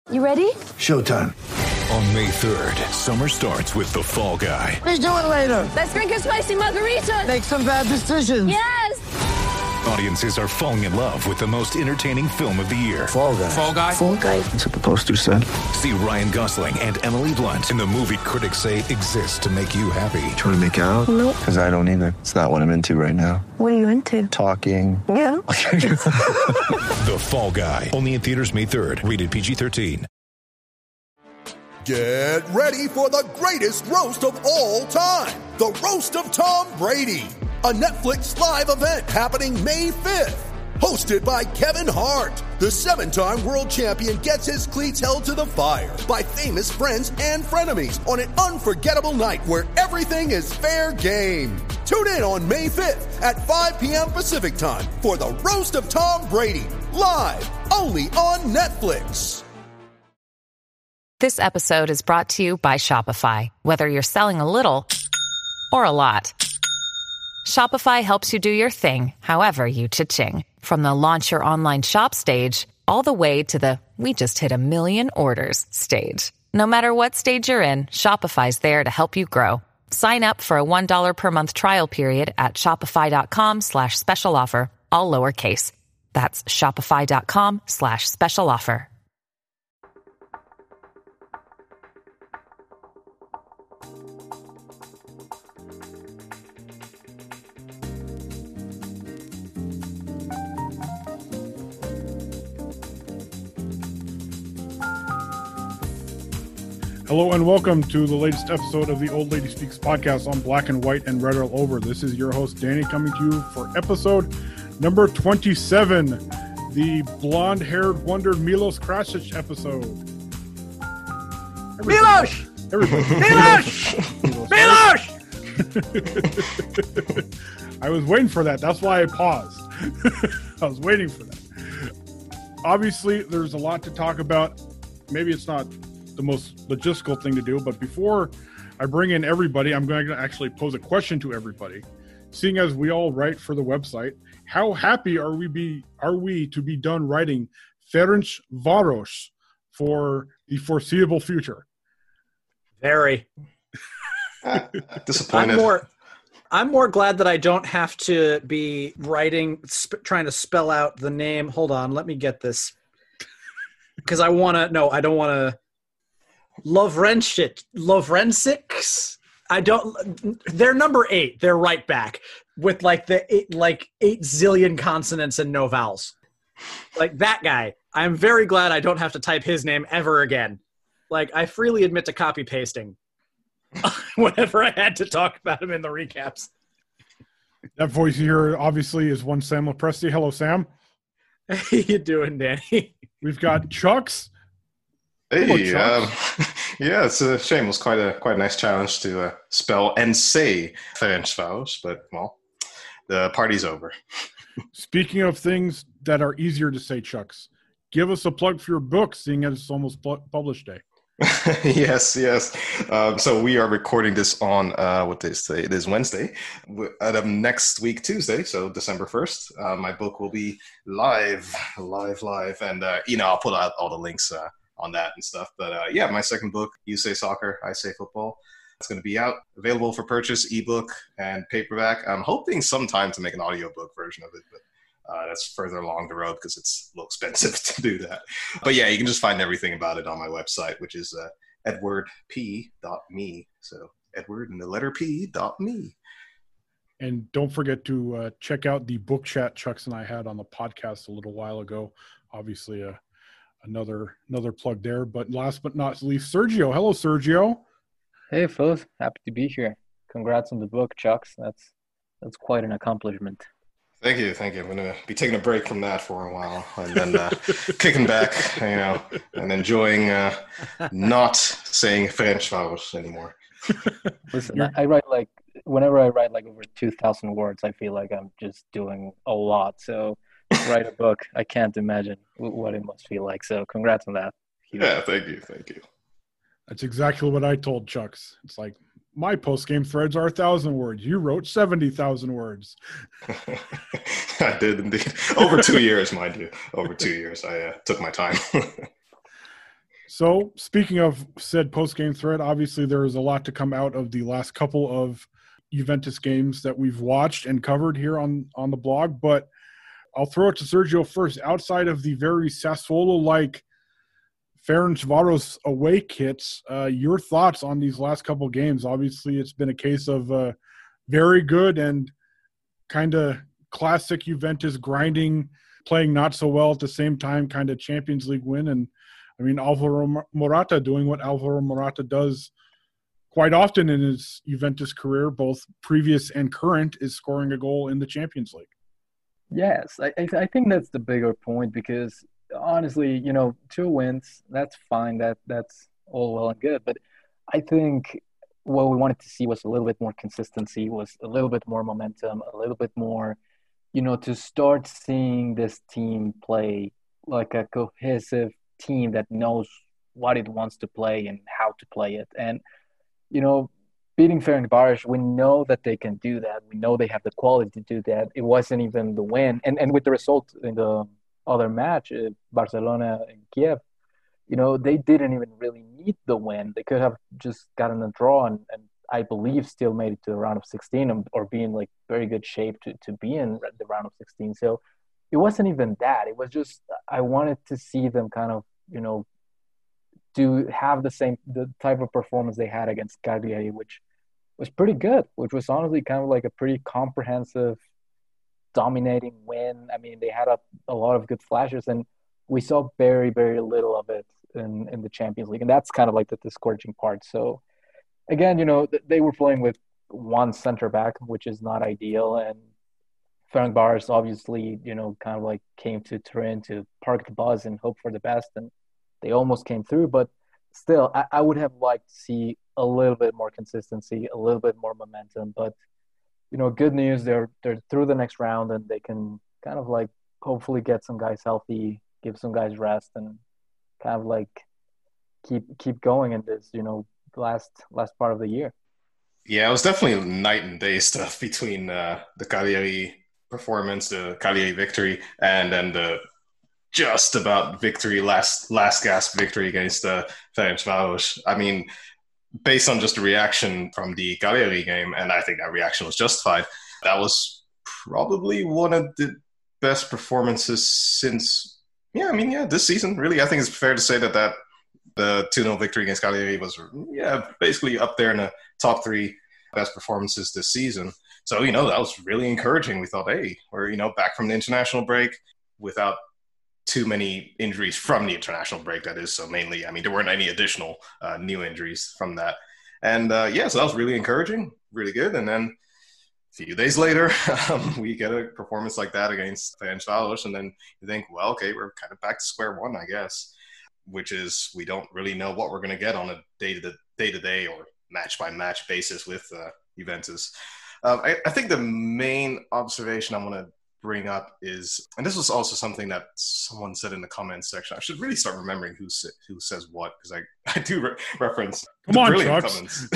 You ready? Showtime. On May 3rd, summer starts with The Fall Guy. Let's do it later. Let's drink a spicy margarita. Make some bad decisions. Yes. Audiences are falling in love with the most entertaining film of the year. Fall Guy. Fall Guy? Fall Guy. That's what the poster said. See Ryan Gosling and Emily Blunt in the movie critics say exists to make you happy. Trying to make it out? Nope. Because I don't either. It's not what I'm into right now. What are you into? Talking. Yeah. The Fall Guy. Only in theaters May 3rd. Rated PG-13. Get ready for the greatest roast of all time. The Roast of Tom Brady. A Netflix live event happening May 5th. Hosted by Kevin Hart. The 7-time world champion gets his cleats held to the fire by famous friends and frenemies on an unforgettable night where everything is fair game. Tune in on May 5th at 5 p.m. Pacific time for the Roast of Tom Brady. Live only on Netflix. This episode is brought to you by Shopify. Whether you're selling a little or a lot, Shopify helps you do your thing, however you cha-ching. From the launch your online shop stage, all the way to the we just hit 1 million orders stage. No matter what stage you're in, Shopify's there to help you grow. Sign up for a $1 per month trial period at shopify.com/special offer, all lowercase. That's shopify.com/special offer. Hello and welcome to the latest episode of the Old Lady Speaks podcast on Black and White and Red All Over. This is your host, Danny, coming to you for episode number 27, the blonde-haired wonder Milos Krasic episode. Milos! Milos! I was waiting for that. That's why I paused. I was waiting for that. Obviously, there's a lot to talk about. Maybe it's not the most logistical thing to do, but before I bring in everybody, I'm going to actually pose a question to everybody. Seeing as we all write for the website, how happy are we to be done writing Ferencváros for the foreseeable future? Very. Disappointed. I'm more glad that I don't have to be writing, trying to spell out the name. Hold on, let me get this. Because I don't want to. Lovrencics. They're number 8. They're right back with like 8 zillion consonants and no vowels. Like that guy. I'm very glad I don't have to type his name ever again. Like I freely admit to copy pasting whenever I had to talk about him in the recaps. That voice here obviously is one Sam Lepresti. Hello, Sam. How you doing, Danny? We've got Chucks. Hey, yeah, it's a shame. It was quite a nice challenge to spell and say Ferencváros, but well, the party's over. Speaking of things that are easier to say, Chucks, give us a plug for your book, seeing as it's almost published day. Yes. So we are recording this on what day is today? It is Wednesday. Next week, Tuesday, so December 1st. My book will be live, and I'll put out all the links on that and stuff. But my second book, You Say Soccer, I Say Football. It's going to be out, available for purchase, ebook and paperback. I'm hoping sometime to make an audiobook version of it, but that's further along the road because it's a little expensive to do that. But yeah, you can just find everything about it on my website, which is edwardp.me. So Edward and the letter P.me. And don't forget to check out the book chat Chucks and I had on the podcast a little while ago. Obviously, another plug there. But last but not least, Sergio. Hello, Sergio. Hey, folks. Happy to be here. Congrats on the book, Chucks. That's quite an accomplishment. Thank you. I'm going to be taking a break from that for a while and then kicking back, and enjoying not saying Ferencváros anymore. Listen, whenever I write over 2,000 words, I feel like I'm just doing a lot. So write a book, I can't imagine what it must feel like. So congrats on that. Yeah, thank you. That's exactly what I told Chucks. It's like, my post-game threads are 1,000 words. You wrote 70,000 words. I did indeed. Over 2 years, mind you. Over 2 years. I took my time. So, speaking of said post-game thread, obviously there is a lot to come out of the last couple of Juventus games that we've watched and covered here on the blog, but I'll throw it to Sergio first. Outside of the very Sassuolo-like Ferencváros away kits, your thoughts on these last couple games? Obviously, it's been a case of very good and kind of classic Juventus grinding, playing not so well at the same time, kind of Champions League win. And I mean, Alvaro Morata doing what Alvaro Morata does quite often in his Juventus career, both previous and current, is scoring a goal in the Champions League. Yes, I think that's the bigger point because honestly, 2 wins, that's fine. That's all well and good. But I think what we wanted to see was a little bit more consistency, was a little bit more momentum, a little bit more, to start seeing this team play like a cohesive team that knows what it wants to play and how to play it. And, beating Ferencváros, we know that they can do that. We know they have the quality to do that. It wasn't even the win. And with the result in the other match, Barcelona and Kiev, they didn't even really need the win. They could have just gotten a draw and I believe still made it to the round of 16 or be in like very good shape to be in the round of 16. So it wasn't even that. It was just I wanted to see them kind of, have the type of performance they had against Cagliari, which was pretty good, which was honestly kind of like a pretty comprehensive, dominating win. I mean, they had a lot of good flashes, and we saw very, very little of it in the Champions League, and that's kind of like the discouraging part. So, again, they were playing with one center back, which is not ideal, and Ferencváros obviously, kind of like came to Turin to park the bus and hope for the best, and they almost came through, but still, I would have liked to see a little bit more consistency, a little bit more momentum. But, good news, they're through the next round and they can kind of like hopefully get some guys healthy, give some guys rest, and kind of like keep going in this, last part of the year. Yeah, it was definitely night and day stuff between the Cagliari performance, the Cagliari victory, and then the just about victory, last gasp victory against Ferencváros. I mean, based on just the reaction from the Cagliari game, and I think that reaction was justified, that was probably one of the best performances since, this season, really. I think it's fair to say that the 2-0 victory against Cagliari was, basically up there in the top 3 best performances this season. So, that was really encouraging. We thought, hey, we're, back from the international break without too many injuries from the international break, that is. So mainly, there weren't any additional new injuries from that. And so that was really encouraging, really good. And then a few days later, we get a performance like that against Ferencváros. And then you think, well, okay, we're kind of back to square one, I guess, which is we don't really know what we're going to get on a day-to-day or match-by-match basis with Juventus. I think the main observation I want to bring up is, and this was also something that someone said in the comments section. I should really start remembering who says what, because I do reference Come on, brilliant Chucks. comments.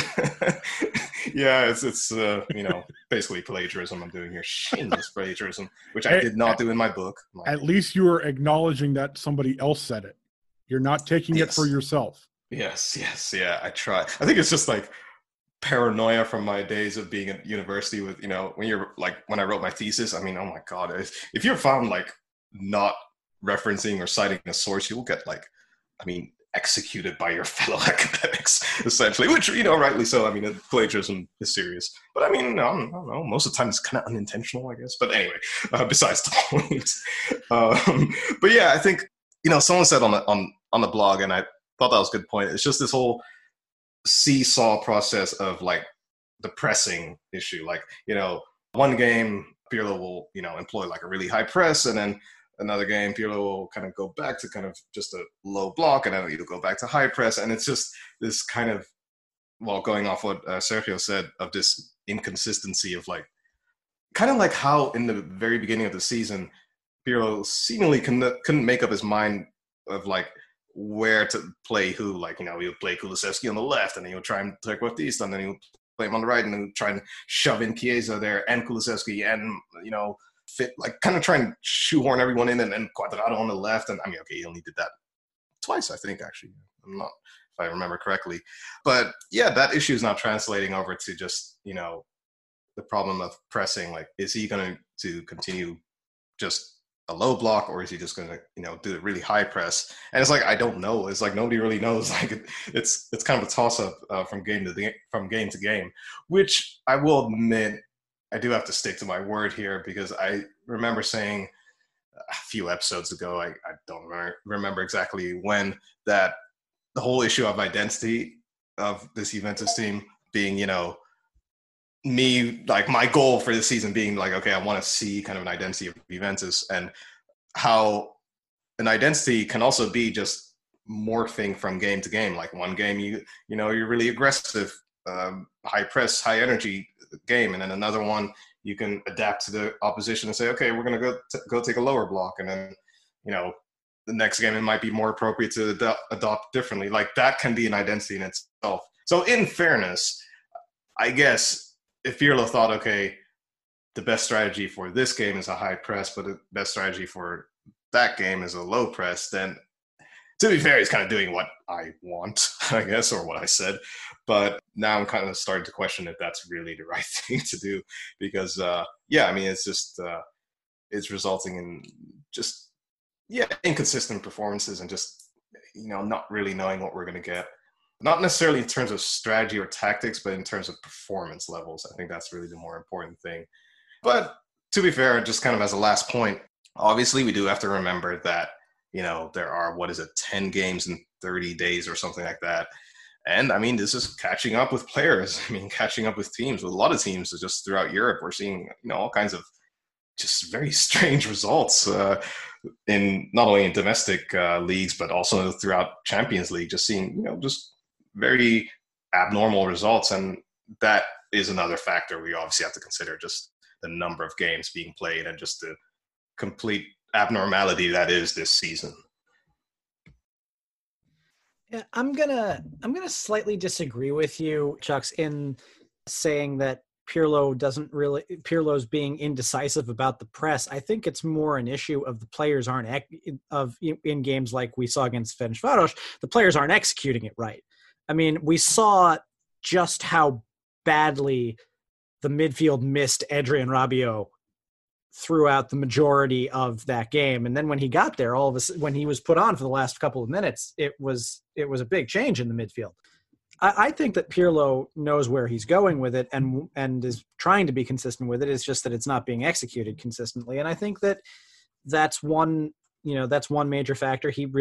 Yeah, it's basically plagiarism I'm doing here, shameless plagiarism, which I did not do in my book. At least you are acknowledging that somebody else said it. You're not taking it for yourself. Yes, yeah, I try. I think it's just like paranoia from my days of being at university with, when I wrote my thesis, oh my God, if you're found like not referencing or citing a source, you'll get executed by your fellow academics, essentially, which, rightly so. Plagiarism is serious, but I don't know, most of the time it's kind of unintentional, I guess. But anyway, besides the point. But yeah, I think, someone said on the blog, and I thought that was a good point. It's just this whole seesaw process of the pressing issue. One game Pirlo will, employ a really high press, and then another game Pirlo will kind of go back to kind of just a low block, and then he'll go back to high press. And it's just this kind of, going off what Sergio said, of this inconsistency of kind of like how in the very beginning of the season, Pirlo seemingly couldn't make up his mind of where to play who. He'll play Kulusevski on the left, and then he'll try and take Baptista, and then he'll play him on the right, and then try and shove in Chiesa there and Kulusevski, and fit kind of try and shoehorn everyone in, and then Cuadrado on the left. And he only did that twice, I think, actually. I'm not, if I remember correctly. But yeah, that issue is now translating over to just, the problem of pressing. Like, is he going to continue just a low block, or is he just going to, do a really high press? And it's like, I don't know. It's like nobody really knows. Like, it's kind of a toss up from game to game, which I will admit, I do have to stick to my word here, because I remember saying a few episodes ago, I don't remember exactly when, that the whole issue of identity of this Juventus team being, me, like my goal for this season being like, okay, I want to see kind of an identity of Juventus, and how an identity can also be just morphing from game to game. Like one game, you're really aggressive, high press, high energy game, and then another one you can adapt to the opposition and say, okay, we're going to go take a lower block, and then the next game it might be more appropriate to adopt differently. Like that can be an identity in itself. So in fairness, I guess if Pirlo thought, okay, the best strategy for this game is a high press, but the best strategy for that game is a low press, then to be fair, he's kind of doing what I want, I guess, or what I said. But now I'm kind of starting to question if that's really the right thing to do, because, it's just, it's resulting in just, inconsistent performances and just, not really knowing what we're going to get. Not necessarily in terms of strategy or tactics, but in terms of performance levels. I think that's really the more important thing. But to be fair, just kind of as a last point, obviously we do have to remember that, there are, 10 games in 30 days or something like that. And this is catching up with players. Catching up with teams. With a lot of teams just throughout Europe, we're seeing, all kinds of just very strange results in not only in domestic leagues, but also throughout Champions League, just seeing, just very abnormal results. And that is another factor we obviously have to consider, just the number of games being played and just the complete abnormality that is this season. Yeah, I'm gonna slightly disagree with you, Chucks, in saying that Pirlo's being indecisive about the press. I think it's more an issue of the players aren't in games like we saw against Ferencváros, the players aren't executing it right. We saw just how badly the midfield missed Adrien Rabiot throughout the majority of that game. And then when he got there, when he was put on for the last couple of minutes, it was a big change in the midfield. I think that Pirlo knows where he's going with it and is trying to be consistent with it. It's just that it's not being executed consistently. And I think that that's one major factor. He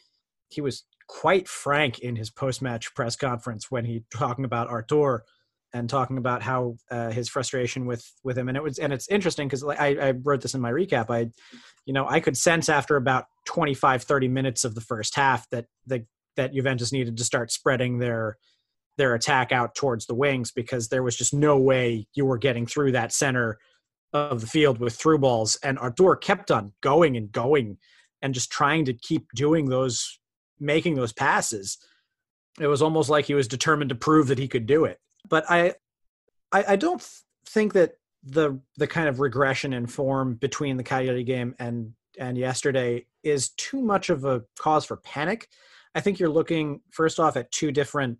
was quite frank in his post-match press conference when he talking about Artur and talking about how his frustration with him. And it's interesting because I wrote this in my recap. I could sense after about 25, 30 minutes of the first half that Juventus needed to start spreading their attack out towards the wings, because there was just no way you were getting through that center of the field with through balls. And Artur kept on going and just trying to keep making those passes. It was almost like he was determined to prove that he could do it. But I don't think that the kind of regression in form between the Cagliari game and yesterday is too much of a cause for panic. I think you're looking first off at two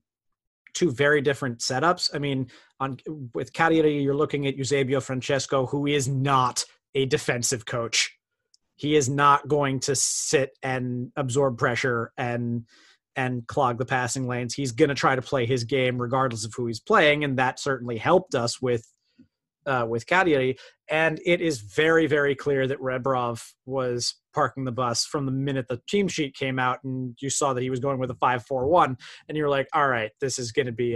very different setups. With Cagliari, you're looking at Eusebio Francesco, who is not a defensive coach. He is not going to sit and absorb pressure and clog the passing lanes. He's going to try to play his game regardless of who he's playing, and that certainly helped us with Cagliari. And it is very, very clear that Rebrov was parking the bus from the minute the team sheet came out, and you saw that he was going with a 5-4-1, and you're like, all right, this is going to be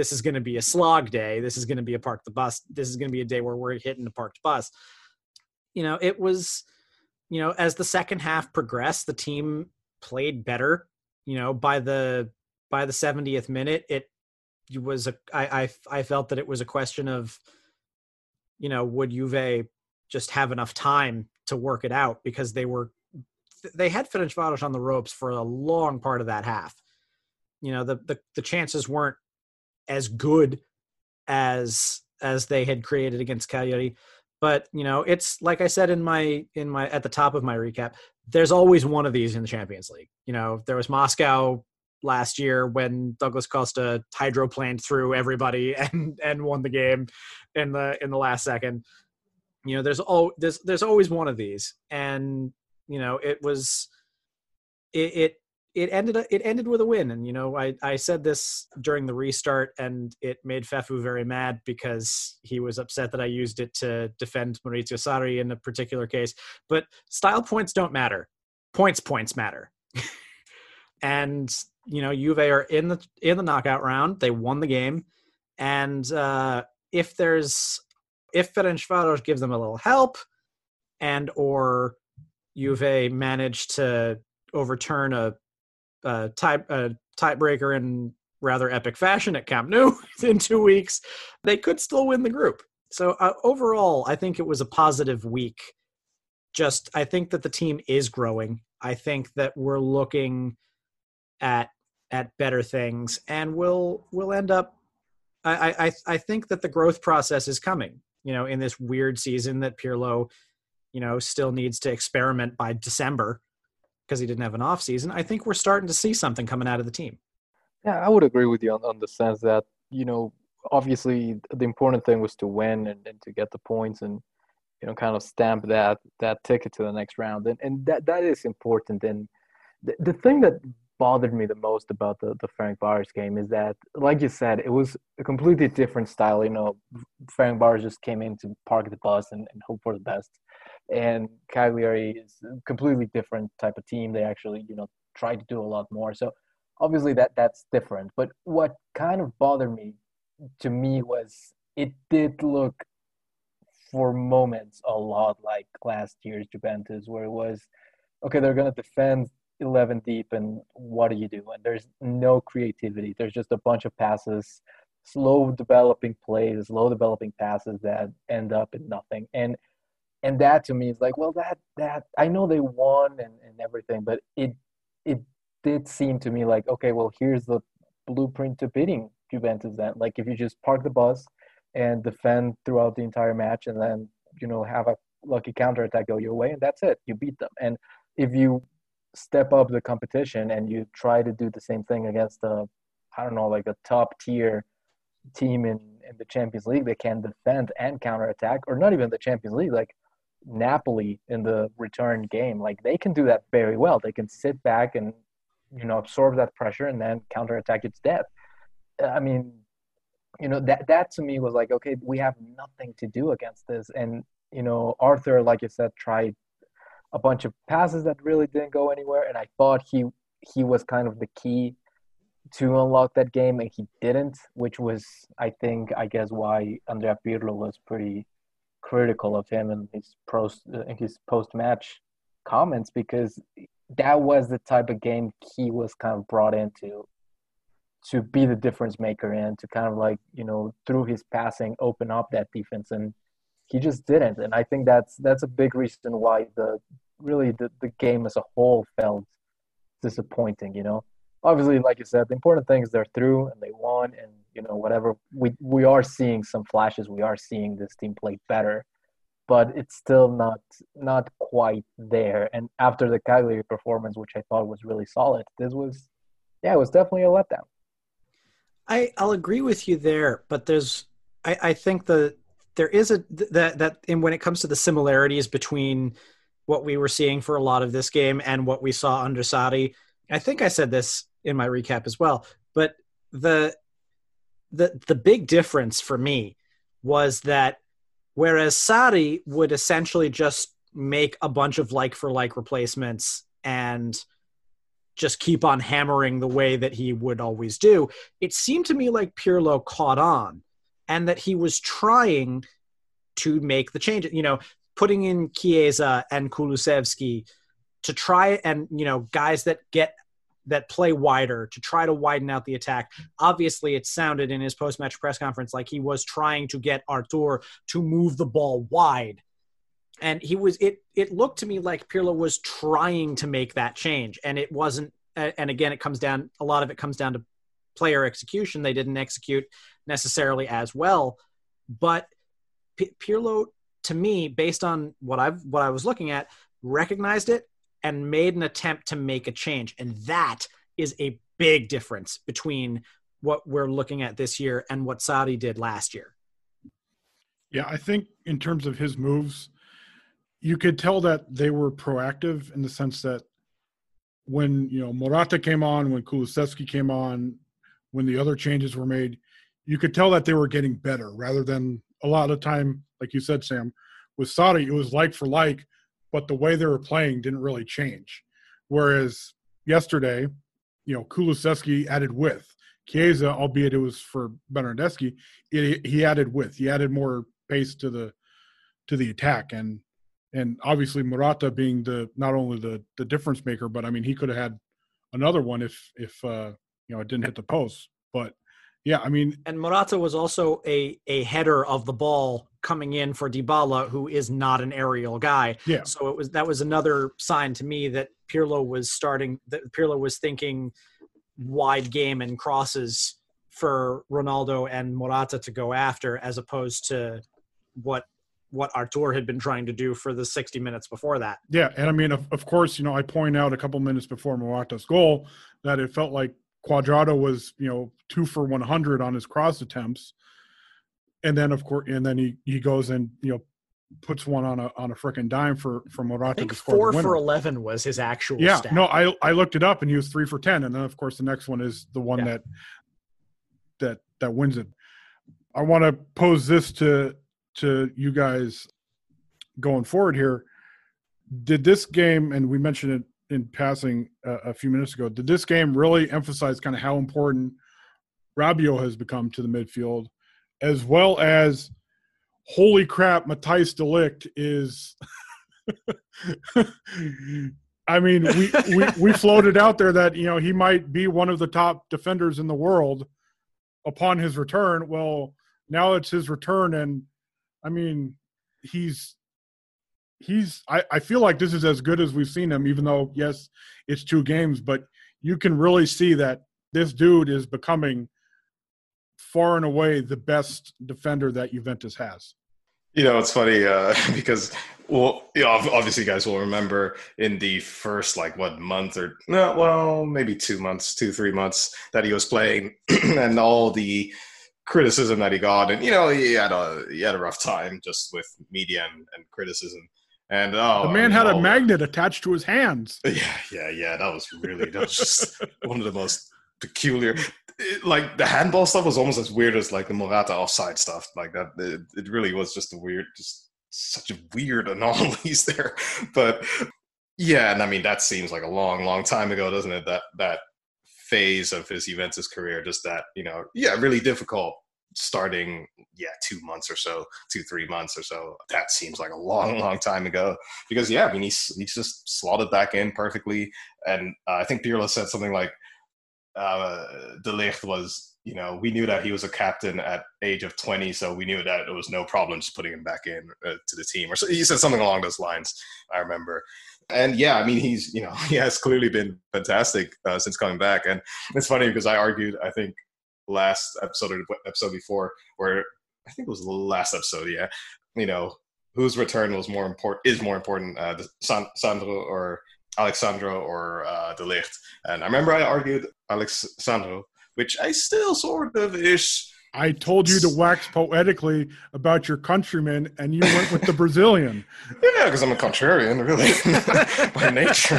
a slog day. This is going to be a park the bus. This is going to be a day where we're hitting the parked bus. It was, as the second half progressed, the team played better. By the 70th minute, I felt that it was a question of, would Juve just have enough time to work it out, because they had Ferencváros on the ropes for a long part of that half. The chances weren't as good as they had created against Cagliari. But, it's like I said in my at the top of my recap, there's always one of these in the Champions League. You know, there was Moscow last year when Douglas Costa hydroplaned through everybody and won the game in the last second. You know, there's always one of these, and you know, it ended with a win. And you know, I said this during the restart, and it made Fefu very mad because he was upset that I used it to defend Maurizio Sarri in a particular case. But style points don't matter. Points matter. And you know, Juve are in the knockout round. They won the game, and if Ferencváros gives them a little help, and or Juve managed to overturn a tiebreaker in rather epic fashion at Camp Nou in 2 weeks, they could still win the group. So overall, I think it was a positive week. Just, I think that the team is growing. I think that we're looking at better things, and we'll end up. I think that the growth process is coming. You know, in this weird season that Pirlo, you know, still needs to experiment by December because he didn't have an off season. I think we're starting to see something coming out of the team. Yeah, I would agree with you on the sense that, you know, obviously the important thing was to win and to get the points and, you know, kind of stamp that ticket to the next round. And that is important. And the thing that bothered me the most about the Ferencváros game is that, like you said, it was a completely different style. You know, Ferencváros just came in to park the bus and hope for the best. And Cagliari is a completely different type of team. They actually, you know, try to do a lot more. So obviously that's different. But what kind of bothered me, to me, was it did look for moments a lot like last year's Juventus, where it was, okay, they're going to defend 11 deep, and what do you do? And there's no creativity. There's just a bunch of passes, slow developing plays, slow developing passes that end up in nothing. And that to me is like, well, that I know they won and everything, but it did seem to me like, okay, well, here's the blueprint to beating Juventus then. Like, if you just park the bus and defend throughout the entire match, and then, you know, have a lucky counterattack go your way, and that's it. You beat them. And if you step up the competition and you try to do the same thing against a top tier team in the Champions League that can defend and counterattack, or not even the Champions League, like Napoli in the return game, like they can do that very well. They can sit back and, you know, absorb that pressure and then counterattack its death. I mean, you know, that to me was like, okay, we have nothing to do against this. And, you know, Arthur, like you said, tried a bunch of passes that really didn't go anywhere, and I thought he was kind of the key to unlock that game, and he didn't, which was, I guess why Andrea Pirlo was pretty critical of him in his post-match comments, because that was the type of game he was kind of brought into to be the difference maker and to kind of, like, you know, through his passing open up that defense, and he just didn't. And I think that's a big reason why the game as a whole felt disappointing. You know, obviously, like you said, the important thing is they're through and they won, and, you know, whatever, we are seeing some flashes. We are seeing this team play better, but it's still not quite there. And after the Cagliari performance, which I thought was really solid, it was definitely a letdown. I'll agree with you there, but I think there is that when it comes to the similarities between what we were seeing for a lot of this game and what we saw under Sarri. I think I said this in my recap as well, but the big difference for me was that whereas Sarri would essentially just make a bunch of like-for-like replacements and just keep on hammering the way that he would always do, it seemed to me like Pirlo caught on and that he was trying to make the change, you know, putting in Chiesa and Kulusevski to try and, you know, guys that play wider to try to widen out the attack. Obviously, it sounded in his post-match press conference like he was trying to get Artur to move the ball wide. And it looked to me like Pirlo was trying to make that change. And it wasn't, and again, a lot of it comes down to player execution. They didn't execute necessarily as well, but Pirlo, to me, based on what I was looking at, recognized it and made an attempt to make a change. And that is a big difference between what we're looking at this year and what Sarri did last year. Yeah, I think in terms of his moves, you could tell that they were proactive in the sense that when, Morata came on, when Kulusevski came on, when the other changes were made, you could tell that they were getting better rather than a lot of the time, like you said, Sam, with Sarri, it was like for like, but the way they were playing didn't really change. Whereas yesterday, Kulusevski added width. Chiesa, albeit it was for Bernardeschi, he added width. He added more pace to the attack. And obviously Morata being not only the difference maker, but I mean, he could have had another one if it didn't hit the post. But yeah, I mean, and Morata was also a header of the ball coming in for Dybala, who is not an aerial guy. Yeah. So that was another sign to me that Pirlo was thinking wide game and crosses for Ronaldo and Morata to go after, as opposed to what Artur had been trying to do for the 60 minutes before that. Yeah, and I mean, of course, I point out a couple minutes before Morata's goal that it felt like Cuadrado was, 2 for 100 on his cross attempts, and then he goes and puts one on a freaking dime for Morata. I think to score 4 the winner. for 11 was his actual stat. No, I looked it up and he was 3 for 10, and then of course the next one is the one that wins it. I want to pose this to you guys going forward here. Did this game, and we mentioned it in passing a few minutes ago, did this game really emphasize kind of how important Rabiot has become to the midfield, as well as holy crap, Matthijs de Ligt is I mean, we floated out there that, he might be one of the top defenders in the world upon his return. Well, now it's his return, and I mean, I feel like this is as good as we've seen him, even though, yes, it's 2 games, but you can really see that this dude is becoming far and away the best defender that Juventus has. It's funny because, obviously you guys will remember in the first, month or, maybe 2 months, 2-3 months that he was playing and all the criticism that he got. And, he had a rough time just with media and criticism. And the man had a magnet attached to his hands. Yeah. That was just one of the most peculiar. The handball stuff was almost as weird as the Morata offside stuff. That it really was just such a weird anomalies there. But yeah, and I mean that seems like a long time ago, doesn't it? That phase of his Juventus career, just that really difficult. Starting 2 months or so, 2-3 months or so. That seems like a long time ago. Because he's just slotted back in perfectly. And I think Pirlo said something like De Ligt was, we knew that he was a captain at age of 20, so we knew that it was no problem just putting him back in to the team. Or so he said something along those lines, I remember. And he's, he has clearly been fantastic since coming back. And it's funny because I argued, I think, last episode or the episode before, where I think it was the last episode, whose return is more important, Sandro or Alexandro or De Ligt. And I remember I argued Alexandro, which I still sort of ish. I told you to wax poetically about your countrymen, and you went with the Brazilian. Yeah, because I'm a contrarian, really, by nature.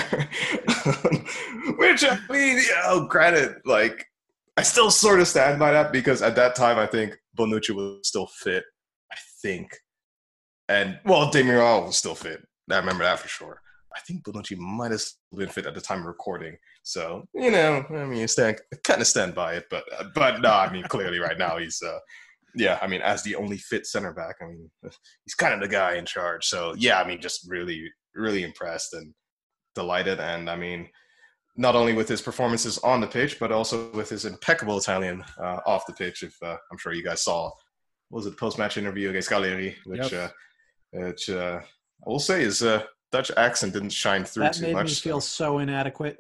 Which, I mean, granted, I still sort of stand by that because at that time, I think Bonucci was still fit, I think. And, Demiral was still fit. I remember that for sure. I think Bonucci might have been fit at the time of recording. So, I mean, kind of stand by it. But no, I mean, clearly right now he's, as the only fit center back, I mean, he's kind of the guy in charge. So, yeah, I mean, just really, really impressed and delighted. And, I mean, not only with his performances on the pitch, but also with his impeccable Italian off the pitch. If I'm sure you guys saw, what was it, the post-match interview against Cagliari, which I will say his Dutch accent didn't shine through too much. That made me feel so inadequate.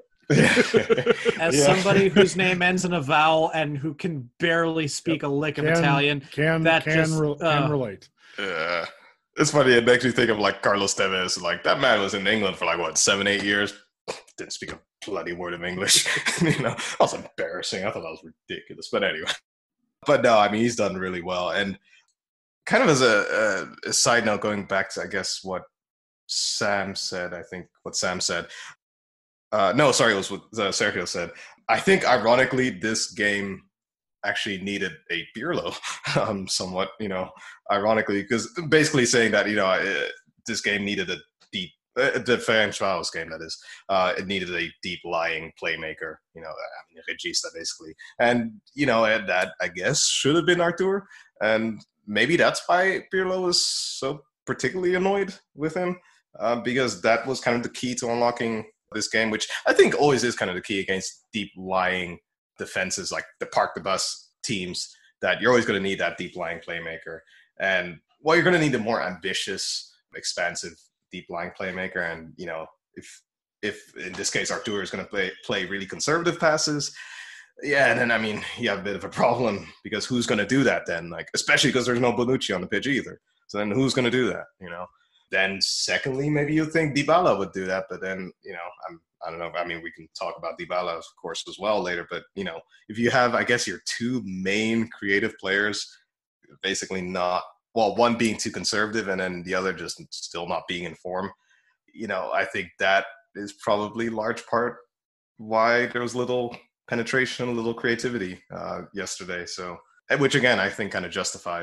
As somebody whose name ends in a vowel and who can barely speak a lick of Italian, can relate. It's funny. It makes me think of like Carlos Tevez. Like that man was in England for like what 7-8 years. Didn't speak a bloody word of English. That was embarrassing. I thought that was ridiculous. But anyway. But no, I mean he's done really well. And kind of as a side note, going back to I guess what Sam said. I think what Sam said. No, sorry, it was what Sergio said. I think ironically this game actually needed a Pirlo, somewhat, ironically, because basically saying that, this game needed a deep, the Ferencváros game, that is, it needed a deep lying playmaker, regista, basically. And, and that, I guess, should have been Artur. And maybe that's why Pirlo was so particularly annoyed with him, because that was kind of the key to unlocking this game, which I think always is kind of the key against deep lying defenses like the park the bus teams, that you're always going to need that deep lying playmaker. And well, you're going to need a more ambitious, expansive deep lying playmaker. And if in this case Artur is going to play really conservative passes, yeah, then I mean you have a bit of a problem, because who's going to do that then? Like, especially because there's no Bonucci on the pitch either. So then who's going to do that? Then secondly, maybe you'd think Dybala would do that, but then, I don't know. I mean, we can talk about Dybala, of course, as well later, but, if you have, I guess, your two main creative players basically one being too conservative and then the other just still not being in form, I think that is probably large part why there was little penetration, little creativity yesterday. So, which again, I think kind of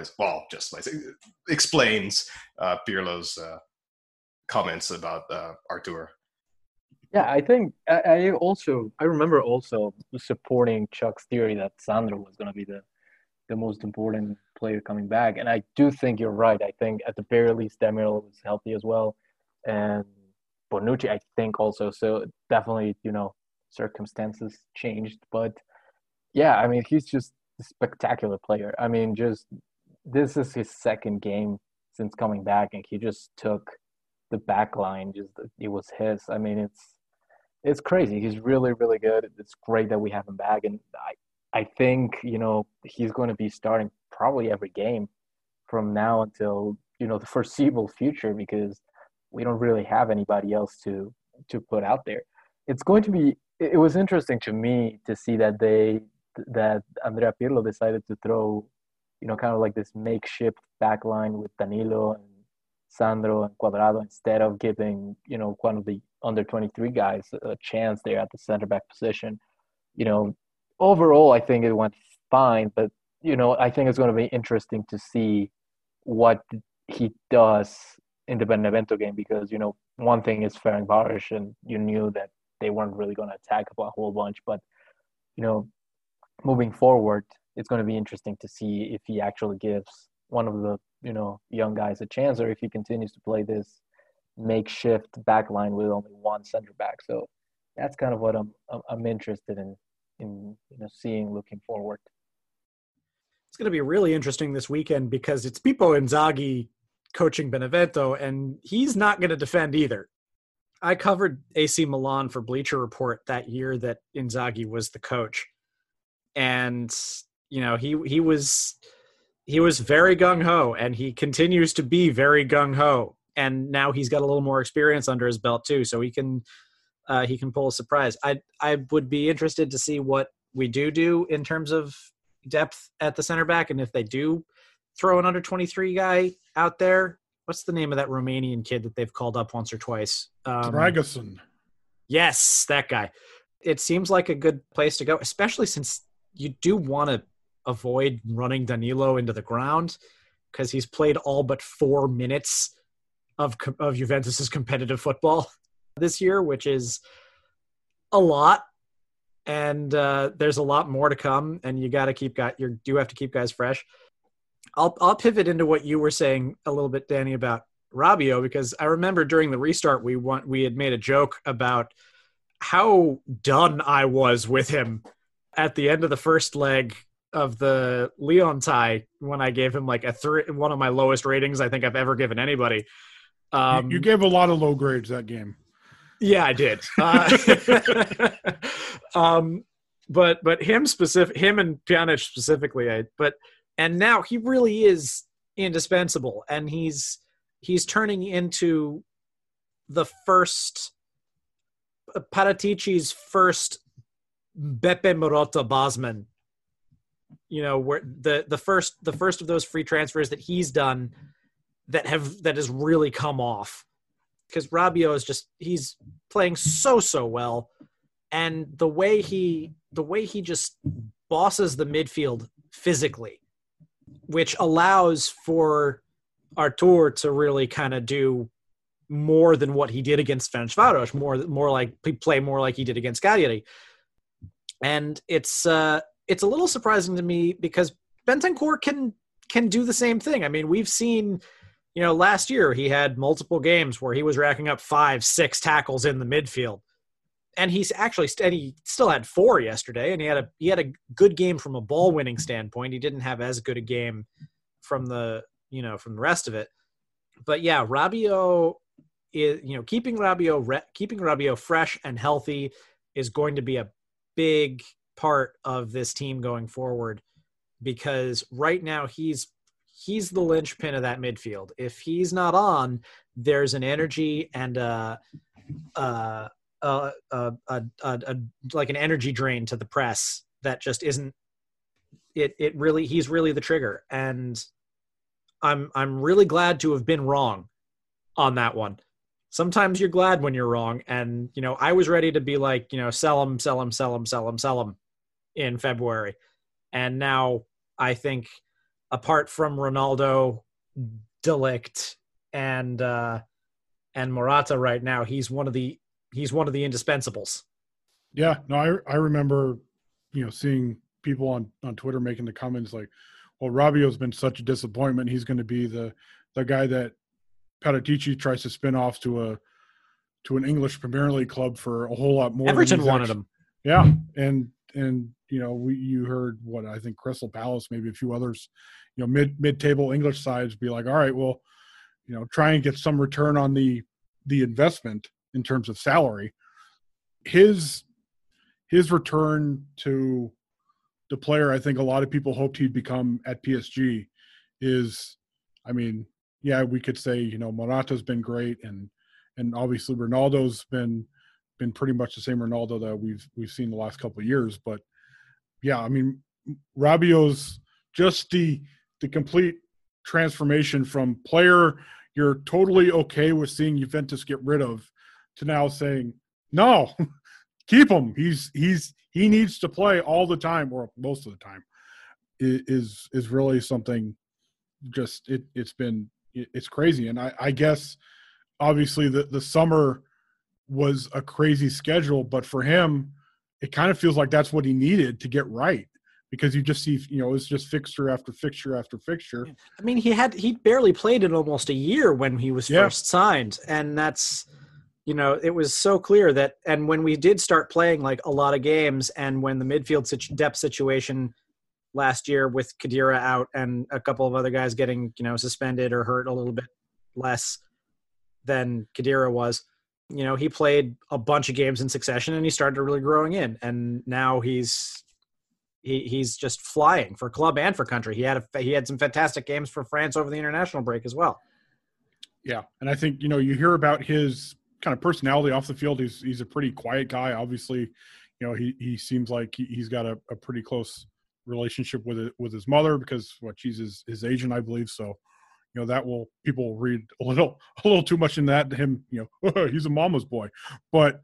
explains Pirlo's comments about Artur. Yeah, I think I remember also supporting Chuck's theory that Sandro was going to be the most important player coming back. And I do think you're right. I think at the very least, Demiral was healthy as well. And Bonucci, I think also. So definitely, circumstances changed. But yeah, I mean, he's just a spectacular player. I mean, this is his second game since coming back, and he just took the back line. It was his. I mean, it's crazy. He's really, really good. It's great that we have him back, and I think he's going to be starting probably every game from now until the foreseeable future, because we don't really have anybody else to put out there. It's going to be. It was interesting to me to see that Andrea Pirlo decided to throw, kind of like this makeshift back line with Danilo and Sandro and Cuadrado, instead of giving, one of the under 23 guys a chance there at the center back position. Overall, I think it went fine, but, I think it's going to be interesting to see what he does in the Benevento game, because, one thing is Ferencváros, and you knew that they weren't really going to attack a whole bunch, but, moving forward, it's going to be interesting to see if he actually gives one of the, young guys a chance, or if he continues to play this makeshift back line with only one center back. So that's kind of what I'm interested in seeing looking forward. It's going to be really interesting this weekend, because it's Pippo Inzaghi coaching Benevento, and he's not going to defend either. I covered AC Milan for Bleacher Report that year that Inzaghi was the coach. And, he was very gung-ho, and he continues to be very gung-ho. And now he's got a little more experience under his belt too, so he can pull a surprise. I would be interested to see what we do in terms of depth at the center back, and if they do throw an under 23 guy out there. What's the name of that Romanian kid that they've called up once or twice? Dragosin. Yes, that guy. It seems like a good place to go, especially since you do want to avoid running Danilo into the ground, because he's played all but 4 minutes of Juventus's competitive football this year, which is a lot. And there's a lot more to come, and you do have to keep guys fresh. I'll pivot into what you were saying a little bit, Danny, about Rabiot, because I remember during the restart we had made a joke about how done I was with him at the end of the first leg of the Lyon tie, when I gave him like one of my lowest ratings I think I've ever given anybody. You gave a lot of low grades that game. Yeah, I did. But him and Pjanic specifically, and now he really is indispensable, and he's he's turning into the first Paratici's first Beppe Marotta Bosman. You know, where the first of those free transfers that he's done that has really come off, because Rabiot is he's playing so well, and the way he just bosses the midfield physically, which allows for Artur to really kind of do more than what he did against Ferencváros, more like play more like he did against Cagliari. And it's a little surprising to me because Bentancur can do the same thing. I mean, we've seen, you know, last year he had multiple games where he was racking up 5-6 tackles in the midfield. And he still had 4 yesterday, and he had a good game from a ball winning standpoint. He didn't have as good a game from the rest of it. But yeah, Rabiot is, you know, keeping Rabiot fresh and healthy is going to be a big part of this team going forward, because right now he's the linchpin of that midfield. If he's not on, there's an energy and like an energy drain to the press that just isn't it really. He's really the trigger, and I'm really glad to have been wrong on that one. Sometimes you're glad when you're wrong, and you know, I was ready to be like, you know, sell him in February, and now I think apart from Ronaldo, De Ligt, and Morata right now, he's one of the indispensables. Yeah, no, I remember, you know, seeing people on Twitter making the comments like, well, Rabiot's been such a disappointment. He's going to be the guy that Paratici tries to spin off to an English Premier League club for a whole lot more. Everton wanted him. Yeah, and you know, you heard what I think Crystal Palace, maybe a few others, you know, mid-table English sides be like, all right, well, you know, try and get some return on the investment in terms of salary. His return to the player I think a lot of people hoped he'd become at PSG is, I mean, yeah, we could say, you know, Morata's been great, and obviously Ronaldo's been pretty much the same Ronaldo that we've seen the last couple of years. But yeah, I mean, Rabiot's just the complete transformation from player you're totally okay with seeing Juventus get rid of to now saying, no, keep him. He needs to play all the time, or most of the time, is really something. Just it's crazy. And I guess obviously the summer was a crazy schedule, but for him, it kind of feels like that's what he needed to get right, because you just see, you know, it's just fixture after fixture after fixture. I mean, he barely played in almost a year when he was first signed. And that's, you know, it was so clear that, and when we did start playing like a lot of games, and when the midfield depth situation last year with Khedira out and a couple of other guys getting, you know, suspended or hurt a little bit less than Khedira was, you know, he played a bunch of games in succession and he started really growing in. And now he's just flying for club and for country. He had some fantastic games for France over the international break as well. Yeah. And I think, you know, you hear about his kind of personality off the field. He's a pretty quiet guy. Obviously, you know, he seems like he's got a pretty close relationship with his mother, because she's his agent, I believe. So, you know, people read a little too much in that to him, you know, he's a mama's boy. But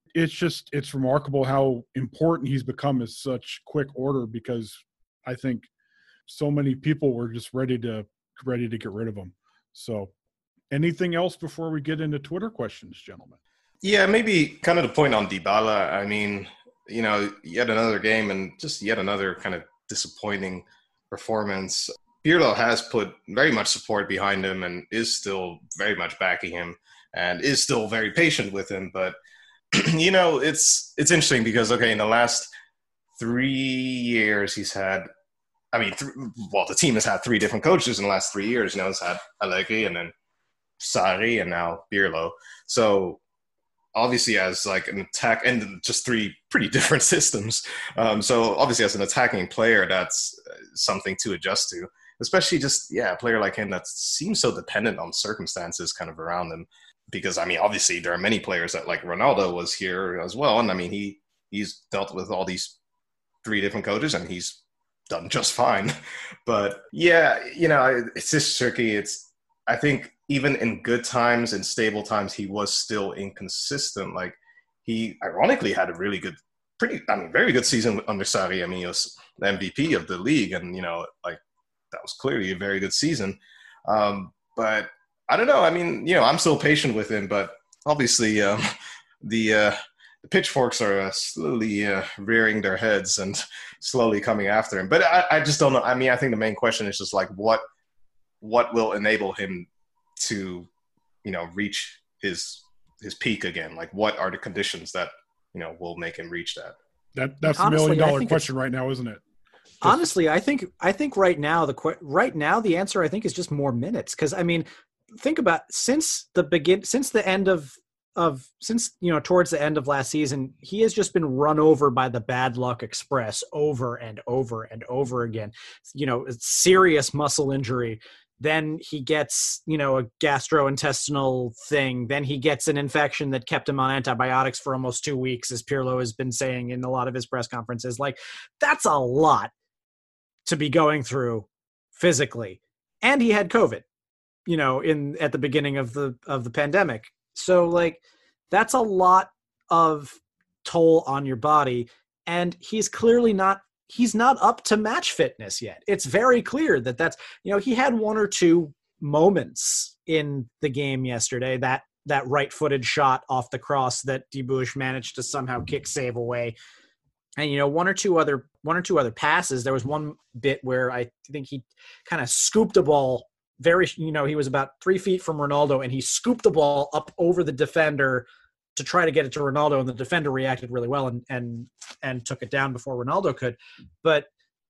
it's remarkable how important he's become in such quick order, because I think so many people were just ready to get rid of him. So anything else before we get into Twitter questions, gentlemen? Yeah, maybe kind of the point on Dybala. I mean, you know, yet another game and just yet another kind of disappointing performance. Pirlo has put very much support behind him and is still very much backing him and is still very patient with him. But, you know, it's interesting because, okay, in the last 3 years he's had, I mean, the team has had 3 different coaches in the last 3 years. You know, it's had Allegri and then Sarri and now Pirlo. So obviously as like an attack, and just 3 pretty different systems. So obviously as an attacking player, that's something to adjust to. especially just, a player like him that seems so dependent on circumstances kind of around him. Because, I mean, obviously there are many players that, like Ronaldo was here as well. And I mean, he's dealt with all these 3 different coaches and he's done just fine. But yeah, it's just tricky. I think even in good times and stable times, he was still inconsistent. Like, he ironically had a very good season under Sarri. I mean, he was the MVP of the league and, that was clearly a very good season. But I don't know. I mean, I'm still patient with him, but obviously the pitchforks are slowly rearing their heads and slowly coming after him. But I just don't know. I mean, I think the main question is just like what will enable him to, reach his peak again? Like, what are the conditions that, will make him reach that? That's the $1 million question right now, isn't it? Honestly, I think right now the answer I think is just more minutes. Because I mean, think about towards the end of last season, he has just been run over by the bad luck express over and over and over again. Serious muscle injury. Then he gets, a gastrointestinal thing. Then he gets an infection that kept him on antibiotics for almost 2 weeks, as Pirlo has been saying in a lot of his press conferences. Like, that's a lot to be going through physically. And he had COVID, at the beginning of the pandemic. So like, that's a lot of toll on your body. And he's clearly not up to match fitness yet. It's very clear that's, he had 1 or 2 moments in the game yesterday, that right-footed shot off the cross that Dibush managed to somehow kick save away. And, 1 or 2 other passes. There was one bit where I think he kind of scooped a ball he was about 3 feet from Ronaldo and he scooped the ball up over the defender to try to get it to Ronaldo, and the defender reacted really well and took it down before Ronaldo could. But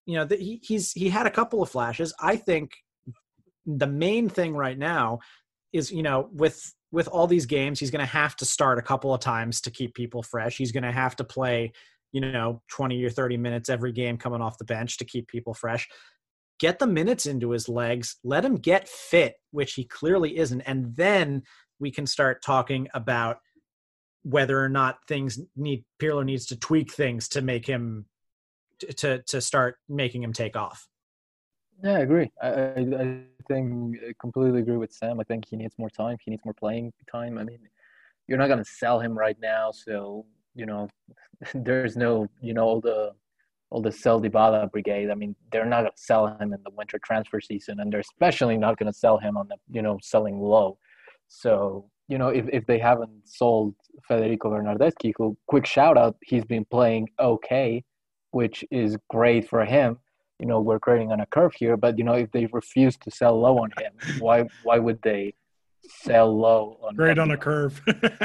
he had a couple of flashes. I think the main thing right now is with all these games, he's going to have to start a couple of times to keep people fresh. He's going to have to play 20 or 30 minutes every game coming off the bench to keep people fresh. Get the minutes into his legs, let him get fit, which he clearly isn't, and then we can start talking about whether or not Pirlo needs to tweak things to make him to start making him take off. Yeah, I agree. I think I completely agree with Sam. I think he needs more time. He needs more playing time. I mean, you're not going to sell him right now, so there's no all the sell Dybala brigade. I mean, they're not going to sell him in the winter transfer season, and they're especially not going to sell him on the selling low. So if they haven't sold Federico Bernardeschi, who, quick shout out, he's been playing okay, which is great for him. We're creating on a curve here, but if they refuse to sell low on him, why would they sell low on grade on a curve?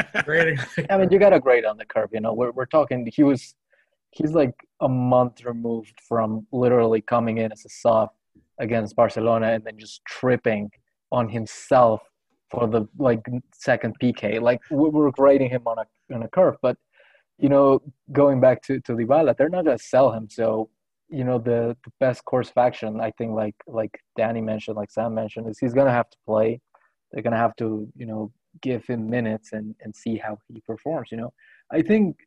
I mean, you got to grade on the curve. We're talking. He's like a month removed from literally coming in as a sub against Barcelona and then just tripping on himself for the second PK. Like, we're grading him on a curve, but going back to Dybala, they're not going to sell him. So the best course of action, I think, like Danny mentioned, like Sam mentioned, is he's going to have to play. They're going to have to give him minutes and see how he performs. I think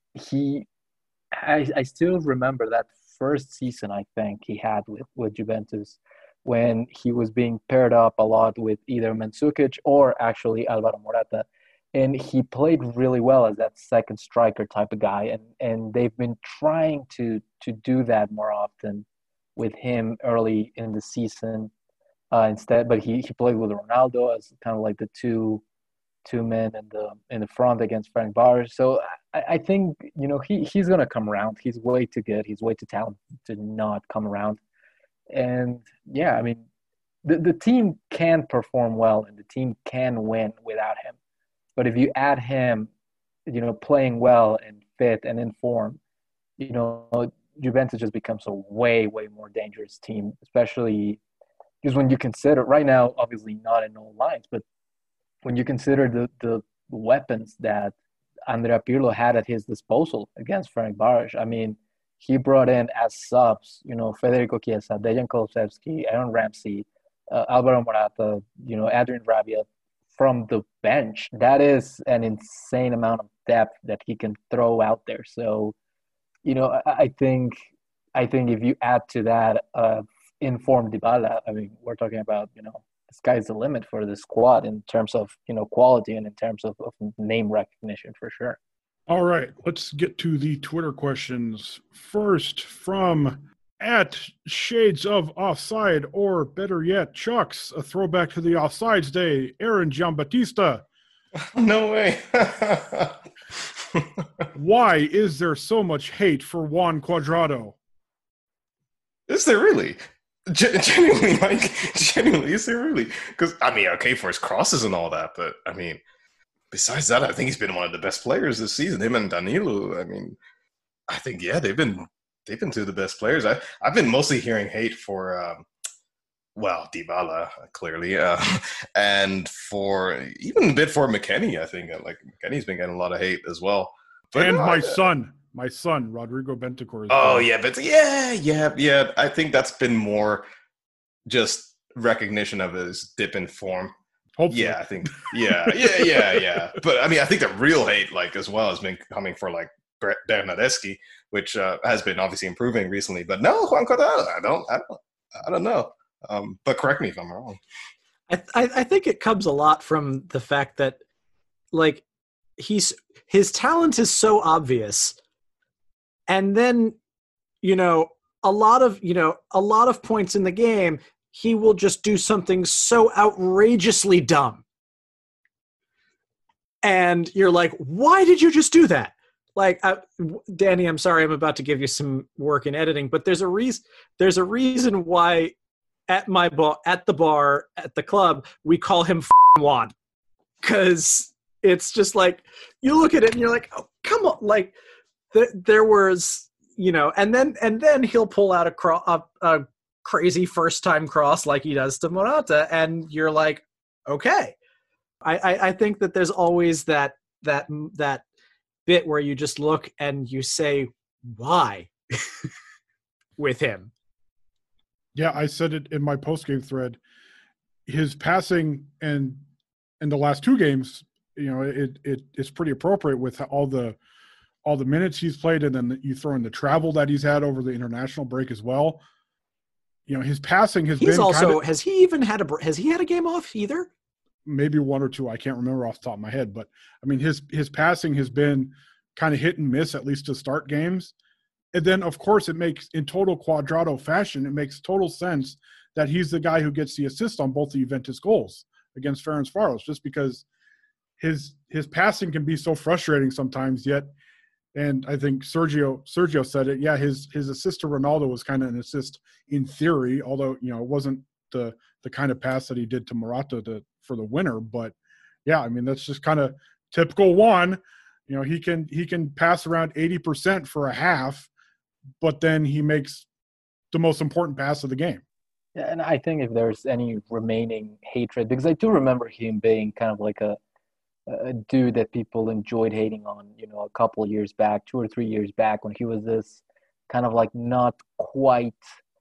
I still remember that first season I think he had with Juventus, when he was being paired up a lot with either Mandzukic or actually Alvaro Morata. And he played really well as that second striker type of guy. And they've been trying to do that more often with him early in the season instead. But he played with Ronaldo as kind of like the two men in the front against Frank Bars. So I think, he's going to come around. He's way too good. He's way too talented to not come around. And yeah, I mean, the team can perform well and the team can win without him. But if you add him, playing well and fit and in form, Juventus just becomes a way, way more dangerous team, especially because when you consider right now, obviously not in all lines, but when you consider the weapons that Andrea Pirlo had at his disposal against Frank Bars, I mean, he brought in as subs, Federico Chiesa, Dejan Kulusevski, Aaron Ramsey, Alvaro Morata, Adrian Rabiot from the bench. That is an insane amount of depth that he can throw out there. So, I think if you add to that informed Dybala, I mean, we're talking about, the sky's the limit for the squad in terms of, quality and in terms of name recognition for sure. All right, let's get to the Twitter questions. First, from @Shades of Offside, or better yet, Chucks, a throwback to the Offsides Day, Aaron Giambattista. No way. Why is there so much hate for Juan Cuadrado? Is there really? Genuinely, is there really? Because, I mean, okay, for his crosses and all that, but, I mean, besides that, I think he's been one of the best players this season. Him and Danilo, I mean, I think, yeah, they've been two of the best players. I've been mostly hearing hate for, Dybala, clearly, and for even a bit for McKennie, I think. Like, McKennie's been getting a lot of hate as well. But, and my son, Rodrigo Bentancur. Yeah, but yeah. I think that's been more just recognition of his dip in form. Hopefully. Yeah, I think. Yeah. But I mean, I think the real hate, like, as well, has been coming for like Bernardeschi, which has been obviously improving recently. But no, Juan Cuadrado, I don't know. But correct me if I'm wrong. I think it comes a lot from the fact that, like, his talent is so obvious, and then, a lot of points in the game, he will just do something so outrageously dumb. And you're like, why did you just do that? Like, Danny, I'm sorry, I'm about to give you some work in editing, but there's a reason why at the bar, at the club, we call him Juan. Because it's just like, you look at it and you're like, oh, come on. Like, there was, and then he'll pull out a crazy first-time cross like he does to Morata, and you're like, okay. I think that there's always that bit where you just look and you say, why? with him. Yeah, I said it in my post-game thread. His passing and in the last two games, it's pretty appropriate with all the minutes he's played, and then you throw in the travel that he's had over the international break as well. His passing has been also has he had a game off either? Maybe one or two. I can't remember off the top of my head, but I mean his passing has been kind of hit and miss, at least to start games. And then, of course, it makes, in total Cuadrado fashion, it makes total sense that he's the guy who gets the assist on both the Juventus goals against Ferencváros, just because his passing can be so frustrating sometimes. Yet, and I think Sergio said it. Yeah, his assist to Ronaldo was kind of an assist in theory, although it wasn't the kind of pass that he did to Morata for the winner. But yeah, I mean that's just kind of typical Juan. He can pass around 80% for a half, but then he makes the most important pass of the game. Yeah, and I think if there's any remaining hatred, because I do remember him being kind of like a dude that people enjoyed hating on, a couple of years back, 2 or 3 years back, when he was this kind of like not quite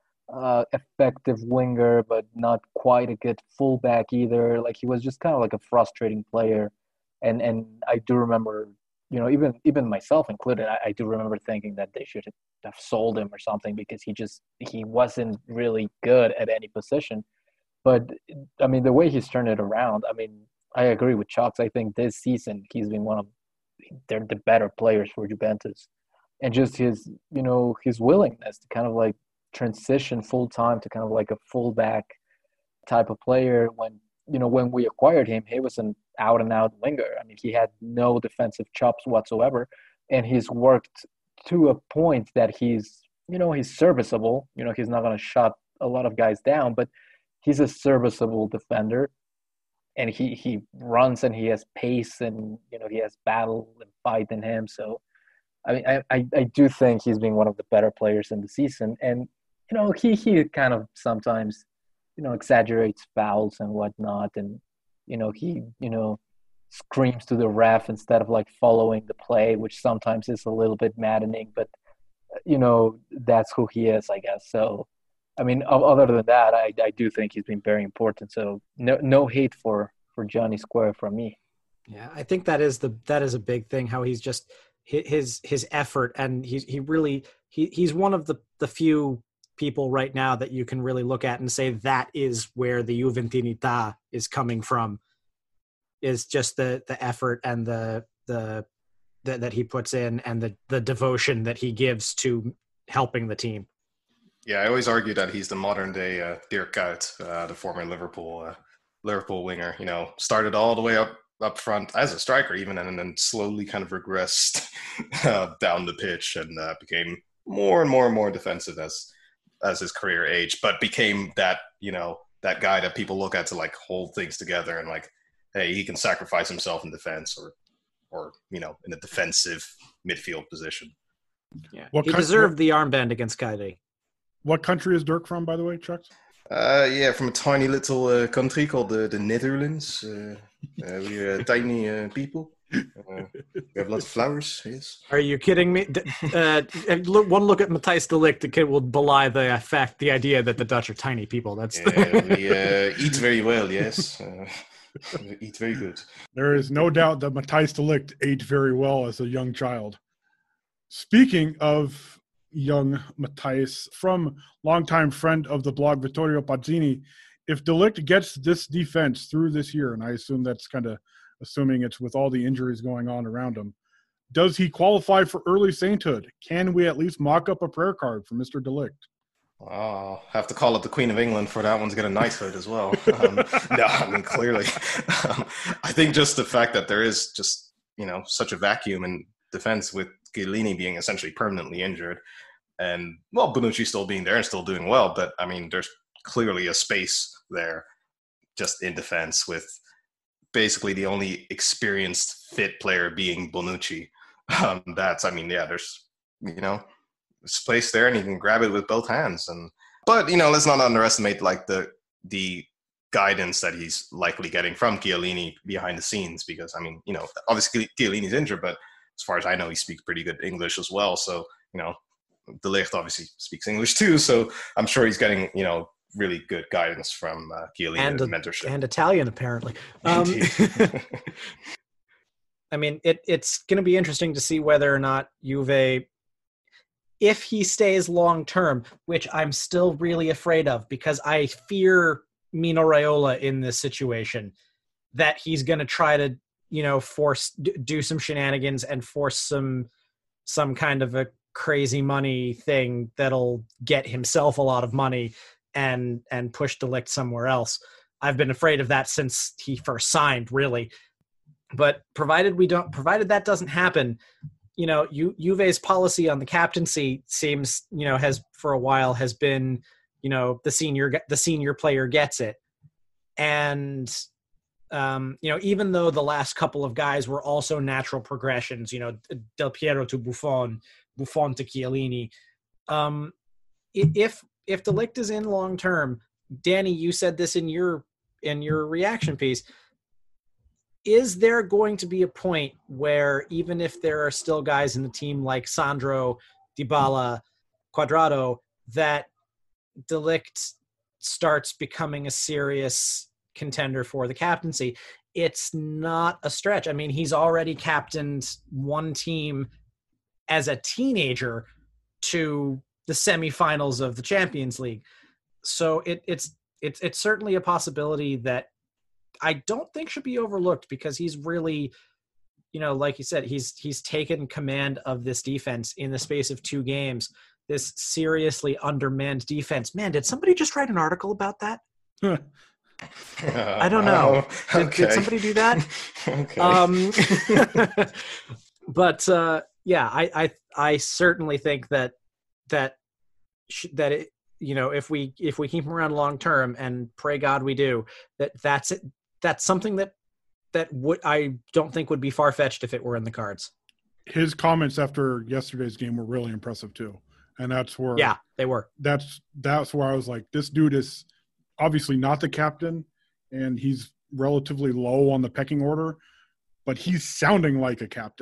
effective winger, but not quite a good fullback either. Like, he was just kind of like a frustrating player. And I do remember, even myself included, I do remember thinking that they should have sold him or something, because he wasn't really good at any position. But I mean, the way he's turned it around, I mean, I agree with Chucks. I think this season he's been they're the better players for Juventus, and just his willingness to kind of like transition full time to kind of like a fullback type of player. When we acquired him, he was an out and out winger. I mean, he had no defensive chops whatsoever, and he's worked to a point that he's serviceable. He's not going to shut a lot of guys down, but he's a serviceable defender. And he runs, and he has pace, and he has battle and fight in him. So, I mean, I do think he's been one of the better players in the season. And he kind of sometimes exaggerates fouls and whatnot, and he screams to the ref instead of like following the play, which sometimes is a little bit maddening. But that's who he is, I guess. So, I mean, other than that, I do think he's been very important. So no hate for Johnny Square from me. Yeah, I think that is a big thing. How he's just his effort, and he's one of the few people right now that you can really look at and say that is where the Juventinita is coming from. Is just the effort and the that he puts in, and the devotion that he gives to helping the team. Yeah, I always argue that he's the modern day Dirk Kuyt, the former Liverpool winger. Started all the way up front as a striker even, and then slowly kind of regressed down the pitch and became more and more defensive as his career aged, but became that that guy that people look at to like hold things together and like, hey, he can sacrifice himself in defense or in a defensive midfield position. Yeah, he deserved the armband against Kaide. What country is Dirk from, by the way, Chucks? From a tiny little country called the Netherlands. We're tiny people. We have lots of flowers, yes. Are you kidding me? One look at Matthijs de Ligt will belie the idea that the Dutch are tiny people. We eat very well, yes. We eat very good. There is no doubt that Matthijs de Ligt ate very well as a young child. Speaking of young Matthijs, from longtime friend of the blog Vittorio Pazzini, if de Ligt gets this defense through this year, and I assume that's kind of assuming it's with all the injuries going on around him, does he qualify for early sainthood? Can we at least mock up a prayer card for Mr. de Ligt? I'll have to call up the Queen of England for that one to get a knighthood as well. No, I mean, clearly. I think just the fact that there is just, such a vacuum in defense with Chiellini being essentially permanently injured and, Bonucci still being there and still doing well. But, I mean, there's clearly a space there just in defense with basically the only experienced fit player being Bonucci. There's space there and he can grab it with both hands. But let's not underestimate like the guidance that he's likely getting from Chiellini behind the scenes, because obviously Chiellini's injured, but as far as I know, he speaks pretty good English as well. So, de Ligt obviously speaks English too. So I'm sure he's getting, really good guidance from Chiellini and mentorship. And Italian, apparently. I mean, it's going to be interesting to see whether or not Juve, if he stays long-term, which I'm still really afraid of because I fear Mino Raiola in this situation, that he's going to try to, do some shenanigans and force some kind of a crazy money thing that'll get himself a lot of money and push de Ligt somewhere else. I've been afraid of that since he first signed, really. But provided that doesn't happen, Juve's policy on the captaincy seems, has for a while has been, the senior player gets it. And even though the last couple of guys were also natural progressions, Del Piero to Buffon to Chiellini. If de Ligt is in long term, Danny, you said this in your reaction piece. Is there going to be a point where even if there are still guys in the team like Sandro, Dybala, Cuadrado, that de Ligt starts becoming a serious contender for the captaincy? It's not a stretch. I mean, he's already captained one team as a teenager to the semifinals of the Champions League. So it's certainly a possibility that I don't think should be overlooked, because he's really, like you said, he's taken command of this defense in the space of 2 games, this seriously undermanned defense. Man, did somebody just write an article about that? I don't know. Did somebody do that? Okay. But I certainly think that it, if we keep him around long term, and pray God we do, that's it. That's something that I don't think would be far fetched if it were in the cards. His comments after yesterday's game were really impressive too, and that's where they were. That's where I was like, this dude is obviously not the captain, and he's relatively low on the pecking order, but he's sounding like a captain,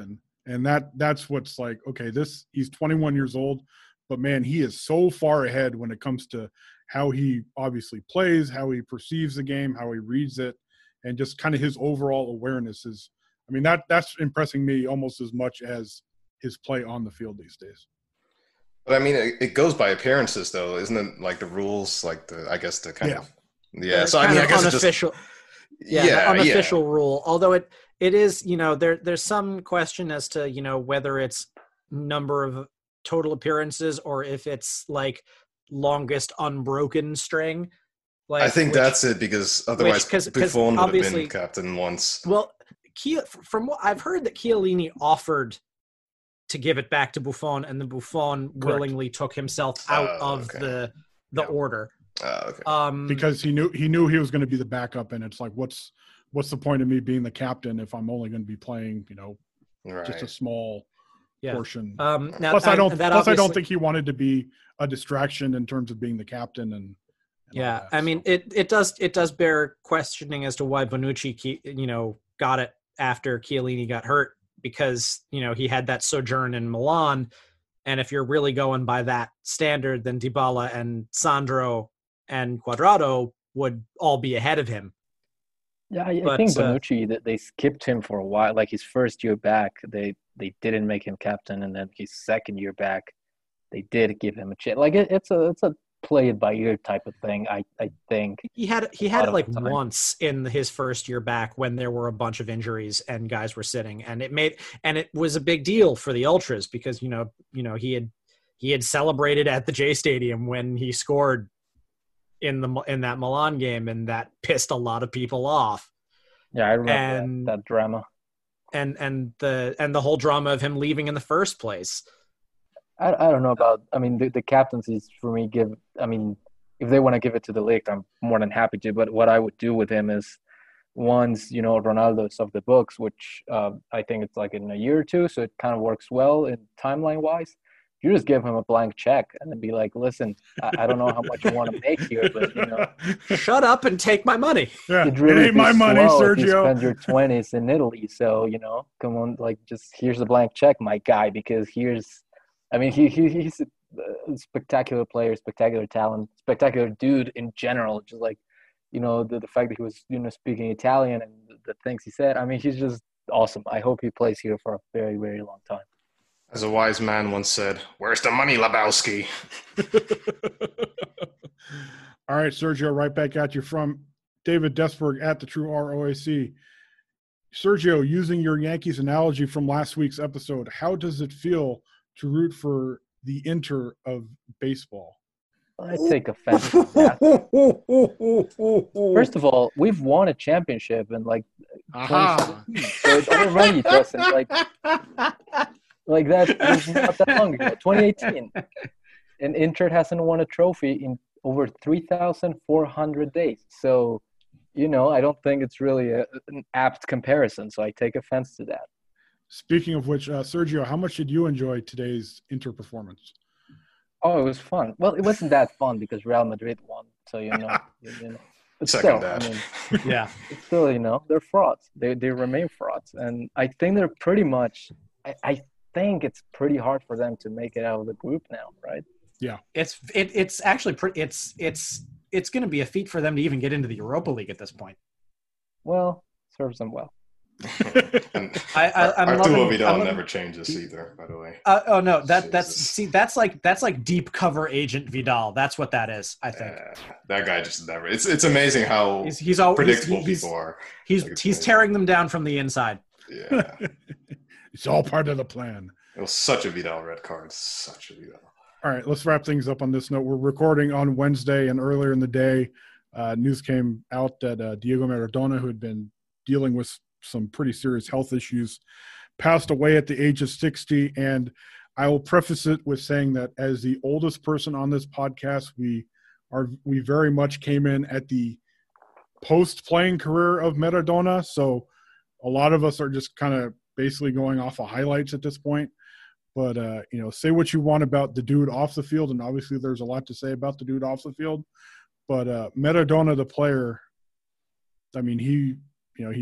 And that's what's like, okay, he's 21 years old, but man, he is so far ahead when it comes to how he obviously plays, how he perceives the game, how he reads it, and just kind of his overall awareness is, I mean, that's impressing me almost as much as his play on the field these days. But I mean, it goes by appearances, though, isn't it? Like the rules, like I guess the kind of So I mean, I guess unofficial, it's just unofficial rule. Although it is, there's some question as to whether it's number of total appearances or if it's like longest unbroken string. Like, I think that's it, because otherwise Buffon would have been captain once. Well, from what I've heard, that Chiellini offered to give it back to Buffon, and the Buffon willingly took himself out of the order. Okay. Because he knew he was going to be the backup, and it's like, what's the point of me being the captain if I'm only going to be playing, just a small portion. Plus, I don't think he wanted to be a distraction in terms of being the captain and I mean, it does bear questioning as to why Bonucci, got it after Chiellini got hurt, because, he had that sojourn in Milan. And if you're really going by that standard, then Dybala and Sandro and Cuadrado would all be ahead of him. Yeah, I think Bonucci, that they skipped him for a while. Like his first year back, they didn't make him captain, and then his second year back, they did give him a chance. Like it's a play it by ear type of thing. I think he had it like once in his first year back when there were a bunch of injuries and guys were sitting, and it was a big deal for the ultras, because he had celebrated at the J Stadium when he scored in that Milan game, and that pissed a lot of people off. Yeah, I remember that drama. And the whole drama of him leaving in the first place. I don't know about. I mean, the captaincies for me if they want to give it to de Ligt, I'm more than happy to. But what I would do with him is, once Ronaldo is off the books, which I think it's like in a year or two, so it kind of works well in timeline wise. You just give him a blank check and then be like, listen, I don't know how much you want to make here, but shut up and take my money. Yeah, it really ain't my money, Sergio. You spend your 20s in Italy, so come on, like, just here's a blank check, my guy, because he's a spectacular player, spectacular talent, spectacular dude in general. Just like, the fact that he was, speaking Italian and the things he said. I mean, he's just awesome. I hope he plays here for a very, very long time. As a wise man once said, "Where's the money, Lebowski?" All right, Sergio, right back at you from David Desberg at the True ROAC. Sergio, using your Yankees analogy from last week's episode, how does it feel to root for the Inter of baseball? I take offense to that. First of all, we've won a championship in like 2017, so it doesn't run you, Justin. Like that was not that long ago, 2018. And Inter hasn't won a trophy in over 3,400 days. So, I don't think it's really an apt comparison. So I take offense to that. Speaking of which, Sergio, how much did you enjoy today's Inter performance? Oh, it was fun. Well, it wasn't that fun because Real Madrid won. So, But second still, that. Yeah. It's still, they're frauds. They remain frauds. And I think they're pretty much I think it's pretty hard for them to make it out of the group now, right? Yeah. It's actually it's going to be a feat for them to even get into the Europa League at this point. Well, serves them well. Arturo Vidal never changes either, by the way. Oh no, that's like deep cover agent Vidal. That's what that is, I think. That guy just never. It's amazing how he's predictable people are. He's tearing them down from the inside. Yeah. It's all part of the plan. It was such a Vidal red card. Such a Vidal. All right, let's wrap things up on this note. We're recording on Wednesday, and earlier in the day, news came out that Diego Maradona, who had been dealing with some pretty serious health issues, passed away at the age of 60. And I will preface it with saying that as the oldest person on this podcast, we very much came in at the post-playing career of Maradona. So a lot of us are just kind of basically going off of highlights at this point. But, say what you want about the dude off the field, and obviously there's a lot to say about the dude off the field. But Maradona, the player, I mean, he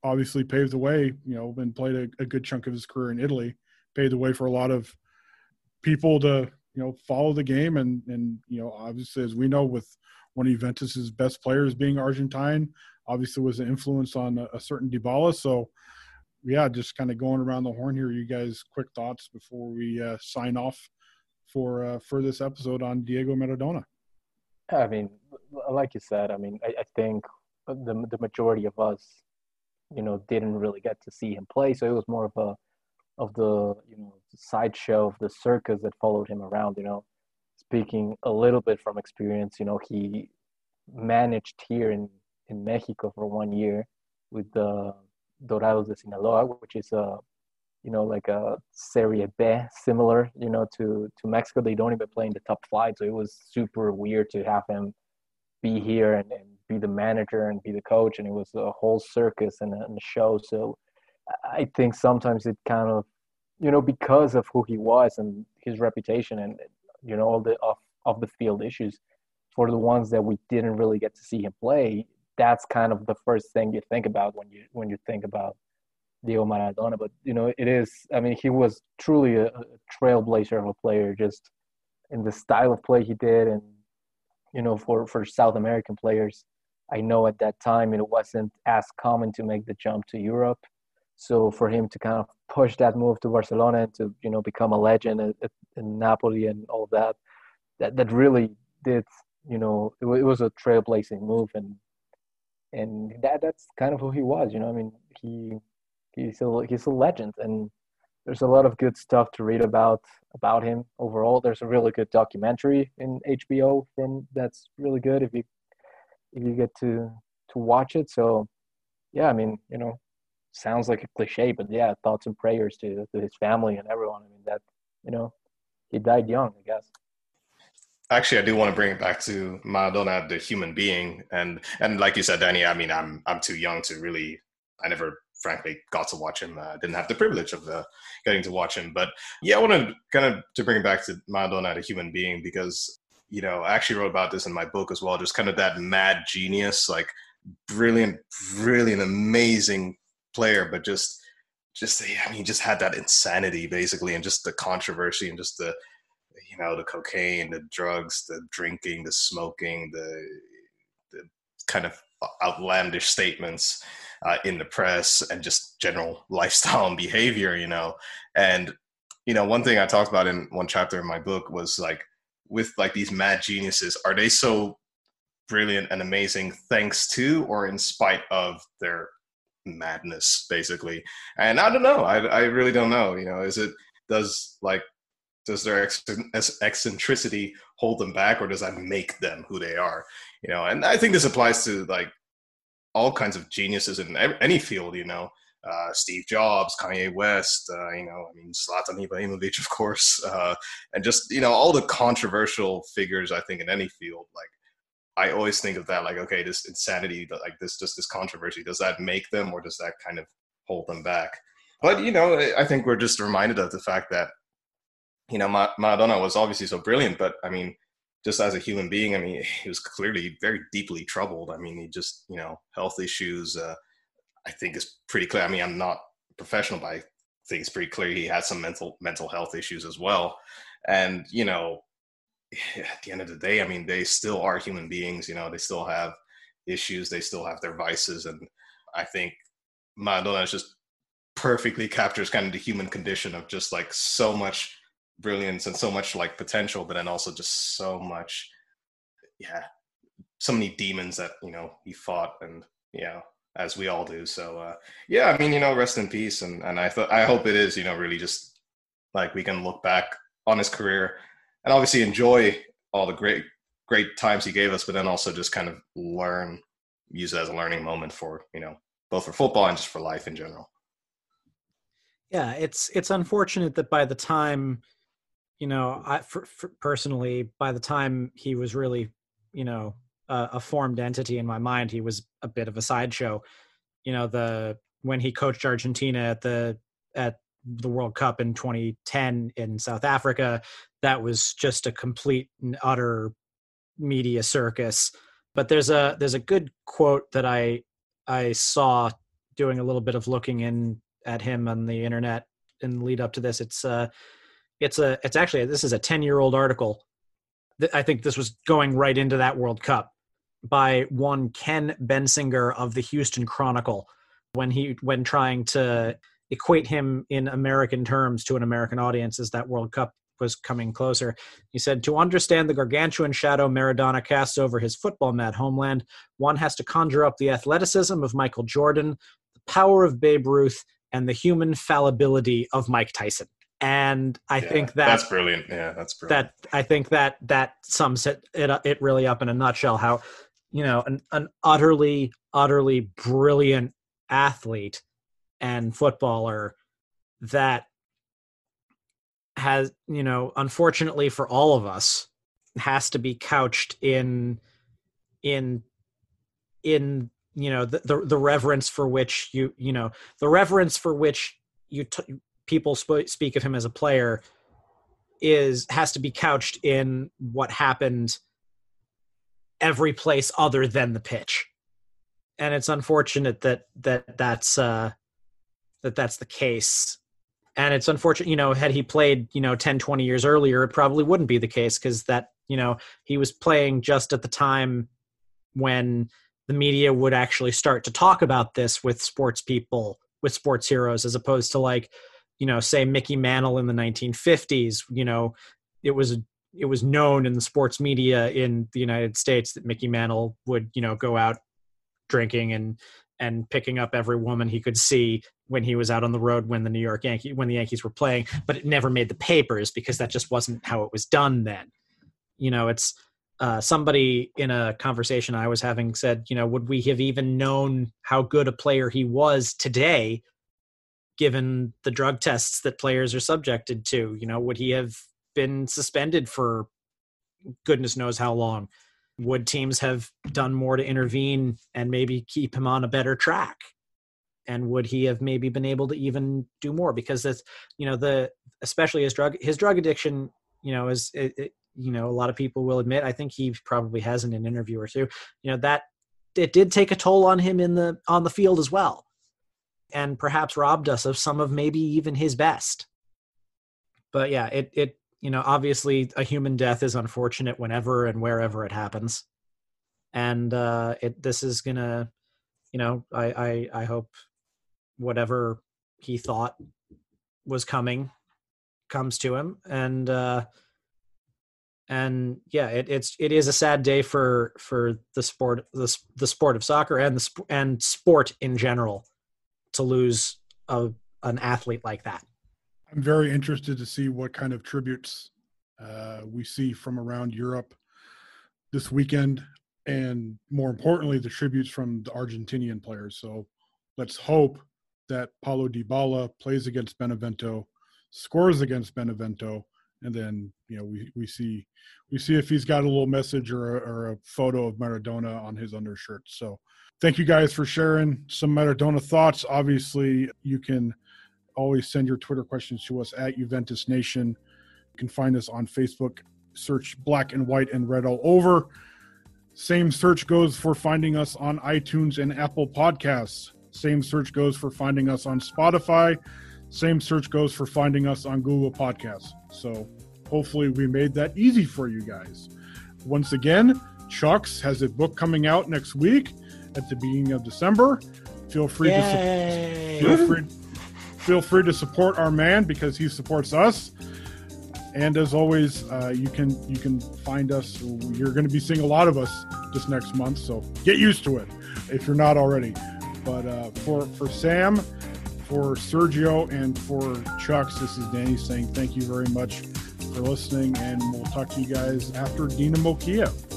obviously paved the way, and played a good chunk of his career in Italy, paved the way for a lot of people to, follow the game. And obviously, as we know, with one of Juventus's best players being Argentine, obviously was an influence on a certain Dybala. So, yeah, just kind of going around the horn here. You guys, quick thoughts before we sign off for this episode on Diego Maradona. I mean, like you said, I mean, I think the majority of us, didn't really get to see him play. So it was more of the sideshow, of the circus that followed him around. Speaking a little bit from experience, he managed here in Mexico for 1 year with the Dorados de Sinaloa, which is like a Serie B, similar, to Mexico. They don't even play in the top flight, so it was super weird to have him be here and be the manager and be the coach, and it was a whole circus and a show. So I think sometimes it kind of, because of who he was and his reputation and all the off the field issues, for the ones that we didn't really get to see him play, that's kind of the first thing you think about when you think about Diego Maradona. But it is, I mean, he was truly a trailblazer of a player, just in the style of play he did. And for South American players, I know at that time it wasn't as common to make the jump to Europe. So for him to kind of push that move to Barcelona and to become a legend in Napoli and all that really did, it was a trailblazing move. And that's kind of who he was. I mean, he's a legend, and there's a lot of good stuff to read about him overall. There's a really good documentary in HBO that's really good if you get to watch it. So yeah, I mean, sounds like a cliche, but yeah, thoughts and prayers to his family and everyone. I mean, that he died young, I guess. Actually, I do want to bring it back to Maradona, the human being, and like you said, Danny. I mean, I'm too young to really. I never, frankly, got to watch him. I didn't have the privilege of getting to watch him. But yeah, I want to kind of to bring it back to Maradona, the human being, because I actually wrote about this in my book as well. Just kind of that mad genius, like brilliant, amazing player, but just he just had that insanity basically, and just the controversy and just the the cocaine, the drugs, the drinking, the smoking, the kind of outlandish statements in the press, and just general lifestyle and behavior, And, one thing I talked about in one chapter in my book was like, with like these mad geniuses, are they so brilliant and amazing thanks to or in spite of their madness, basically? And I don't know. I really don't know. Does their eccentricity hold them back, or does that make them who they are? And I think this applies to like all kinds of geniuses in any field. Steve Jobs, Kanye West, Zlatan Ibrahimovic, of course, and just all the controversial figures. I think in any field, like I always think of that, like, okay, this insanity, like this controversy, does that make them, or does that kind of hold them back? But I think we're just reminded of the fact that Maradona was obviously so brilliant, but I mean, just as a human being, I mean, he was clearly very deeply troubled. I mean, he just, health issues, I think is pretty clear. I mean, I'm not professional, but I think it's pretty clear he had some mental health issues as well. And, at the end of the day, I mean, they still are human beings, they still have issues, they still have their vices. And I think Maradona just perfectly captures kind of the human condition of just like so much brilliance and so much like potential, but then also just so much, so many demons that he fought, and as we all do. So I mean, rest in peace, and I hope it is really just like we can look back on his career and obviously enjoy all the great times he gave us, but then also just kind of use it as a learning moment for both for football and just for life in general. Yeah, it's unfortunate that by the time personally, by the time he was really, a formed entity in my mind, he was a bit of a sideshow. When he coached Argentina at the World Cup in 2010 in South Africa, that was just a complete and utter media circus. But there's a good quote that I saw doing a little bit of looking in at him on the internet in the lead up to this. It's actually, this is a 10-year-old article. I think this was going right into that World Cup by one Ken Bensinger of the Houston Chronicle when trying to equate him in American terms to an American audience as that World Cup was coming closer. He said, to understand the gargantuan shadow Maradona casts over his football-mad homeland, one has to conjure up the athleticism of Michael Jordan, the power of Babe Ruth, and the human fallibility of Mike Tyson. And I think that's brilliant. Yeah, that's brilliant. I think that sums it really up in a nutshell. How, an utterly brilliant athlete and footballer that has, unfortunately for all of us, has to be couched in the reverence for which people speak of him as a player has to be couched in what happened every place other than the pitch. And it's unfortunate that's the case. And it's unfortunate, had he played, 10, 20 years earlier, it probably wouldn't be the case, because he was playing just at the time when the media would actually start to talk about this with sports people, with sports heroes, as opposed to say Mickey Mantle in the 1950s. It was known in the sports media in the United States that Mickey Mantle would, go out drinking and picking up every woman he could see when he was out on the road when the Yankees were playing, but it never made the papers because that just wasn't how it was done then. It's somebody in a conversation I was having said, would we have even known how good a player he was today, given the drug tests that players are subjected to? Would he have been suspended for goodness knows how long? Would teams have done more to intervene and maybe keep him on a better track? And would he have maybe been able to even do more? Because that's, especially his drug addiction, is a lot of people will admit, I think he probably has in an interview or two, that it did take a toll on him on the field as well, and perhaps robbed us of some of maybe even his best. But yeah, it obviously a human death is unfortunate whenever and wherever it happens. And this is gonna, I hope whatever he thought was coming comes to him. And yeah, it is a sad day for the sport, the sport of soccer and sport in general, to lose an athlete like that. I'm very interested to see what kind of tributes we see from around Europe this weekend, and more importantly, the tributes from the Argentinian players. So let's hope that Paulo Dybala plays against Benevento, scores against Benevento, and then we see if he's got a little message or a photo of Maradona on his undershirt. So thank you guys for sharing some Maradona thoughts. Obviously, you can always send your Twitter questions to us at Juventus Nation. You can find us on Facebook. Search Black and White and Red all over. Same search goes for finding us on iTunes and Apple Podcasts. Same search goes for finding us on Spotify. Same search goes for finding us on Google Podcasts. So hopefully we made that easy for you guys. Once again, Chucks has a book coming out next week at the beginning of December. Feel free to support our man, because he supports us. And as always, you can find us. You're going to be seeing a lot of us this next month, so get used to it if you're not already. But for Sam, for Sergio, and for Chucks, this is Danny saying thank you very much for listening, and we'll talk to you guys after Dinamo Kiev.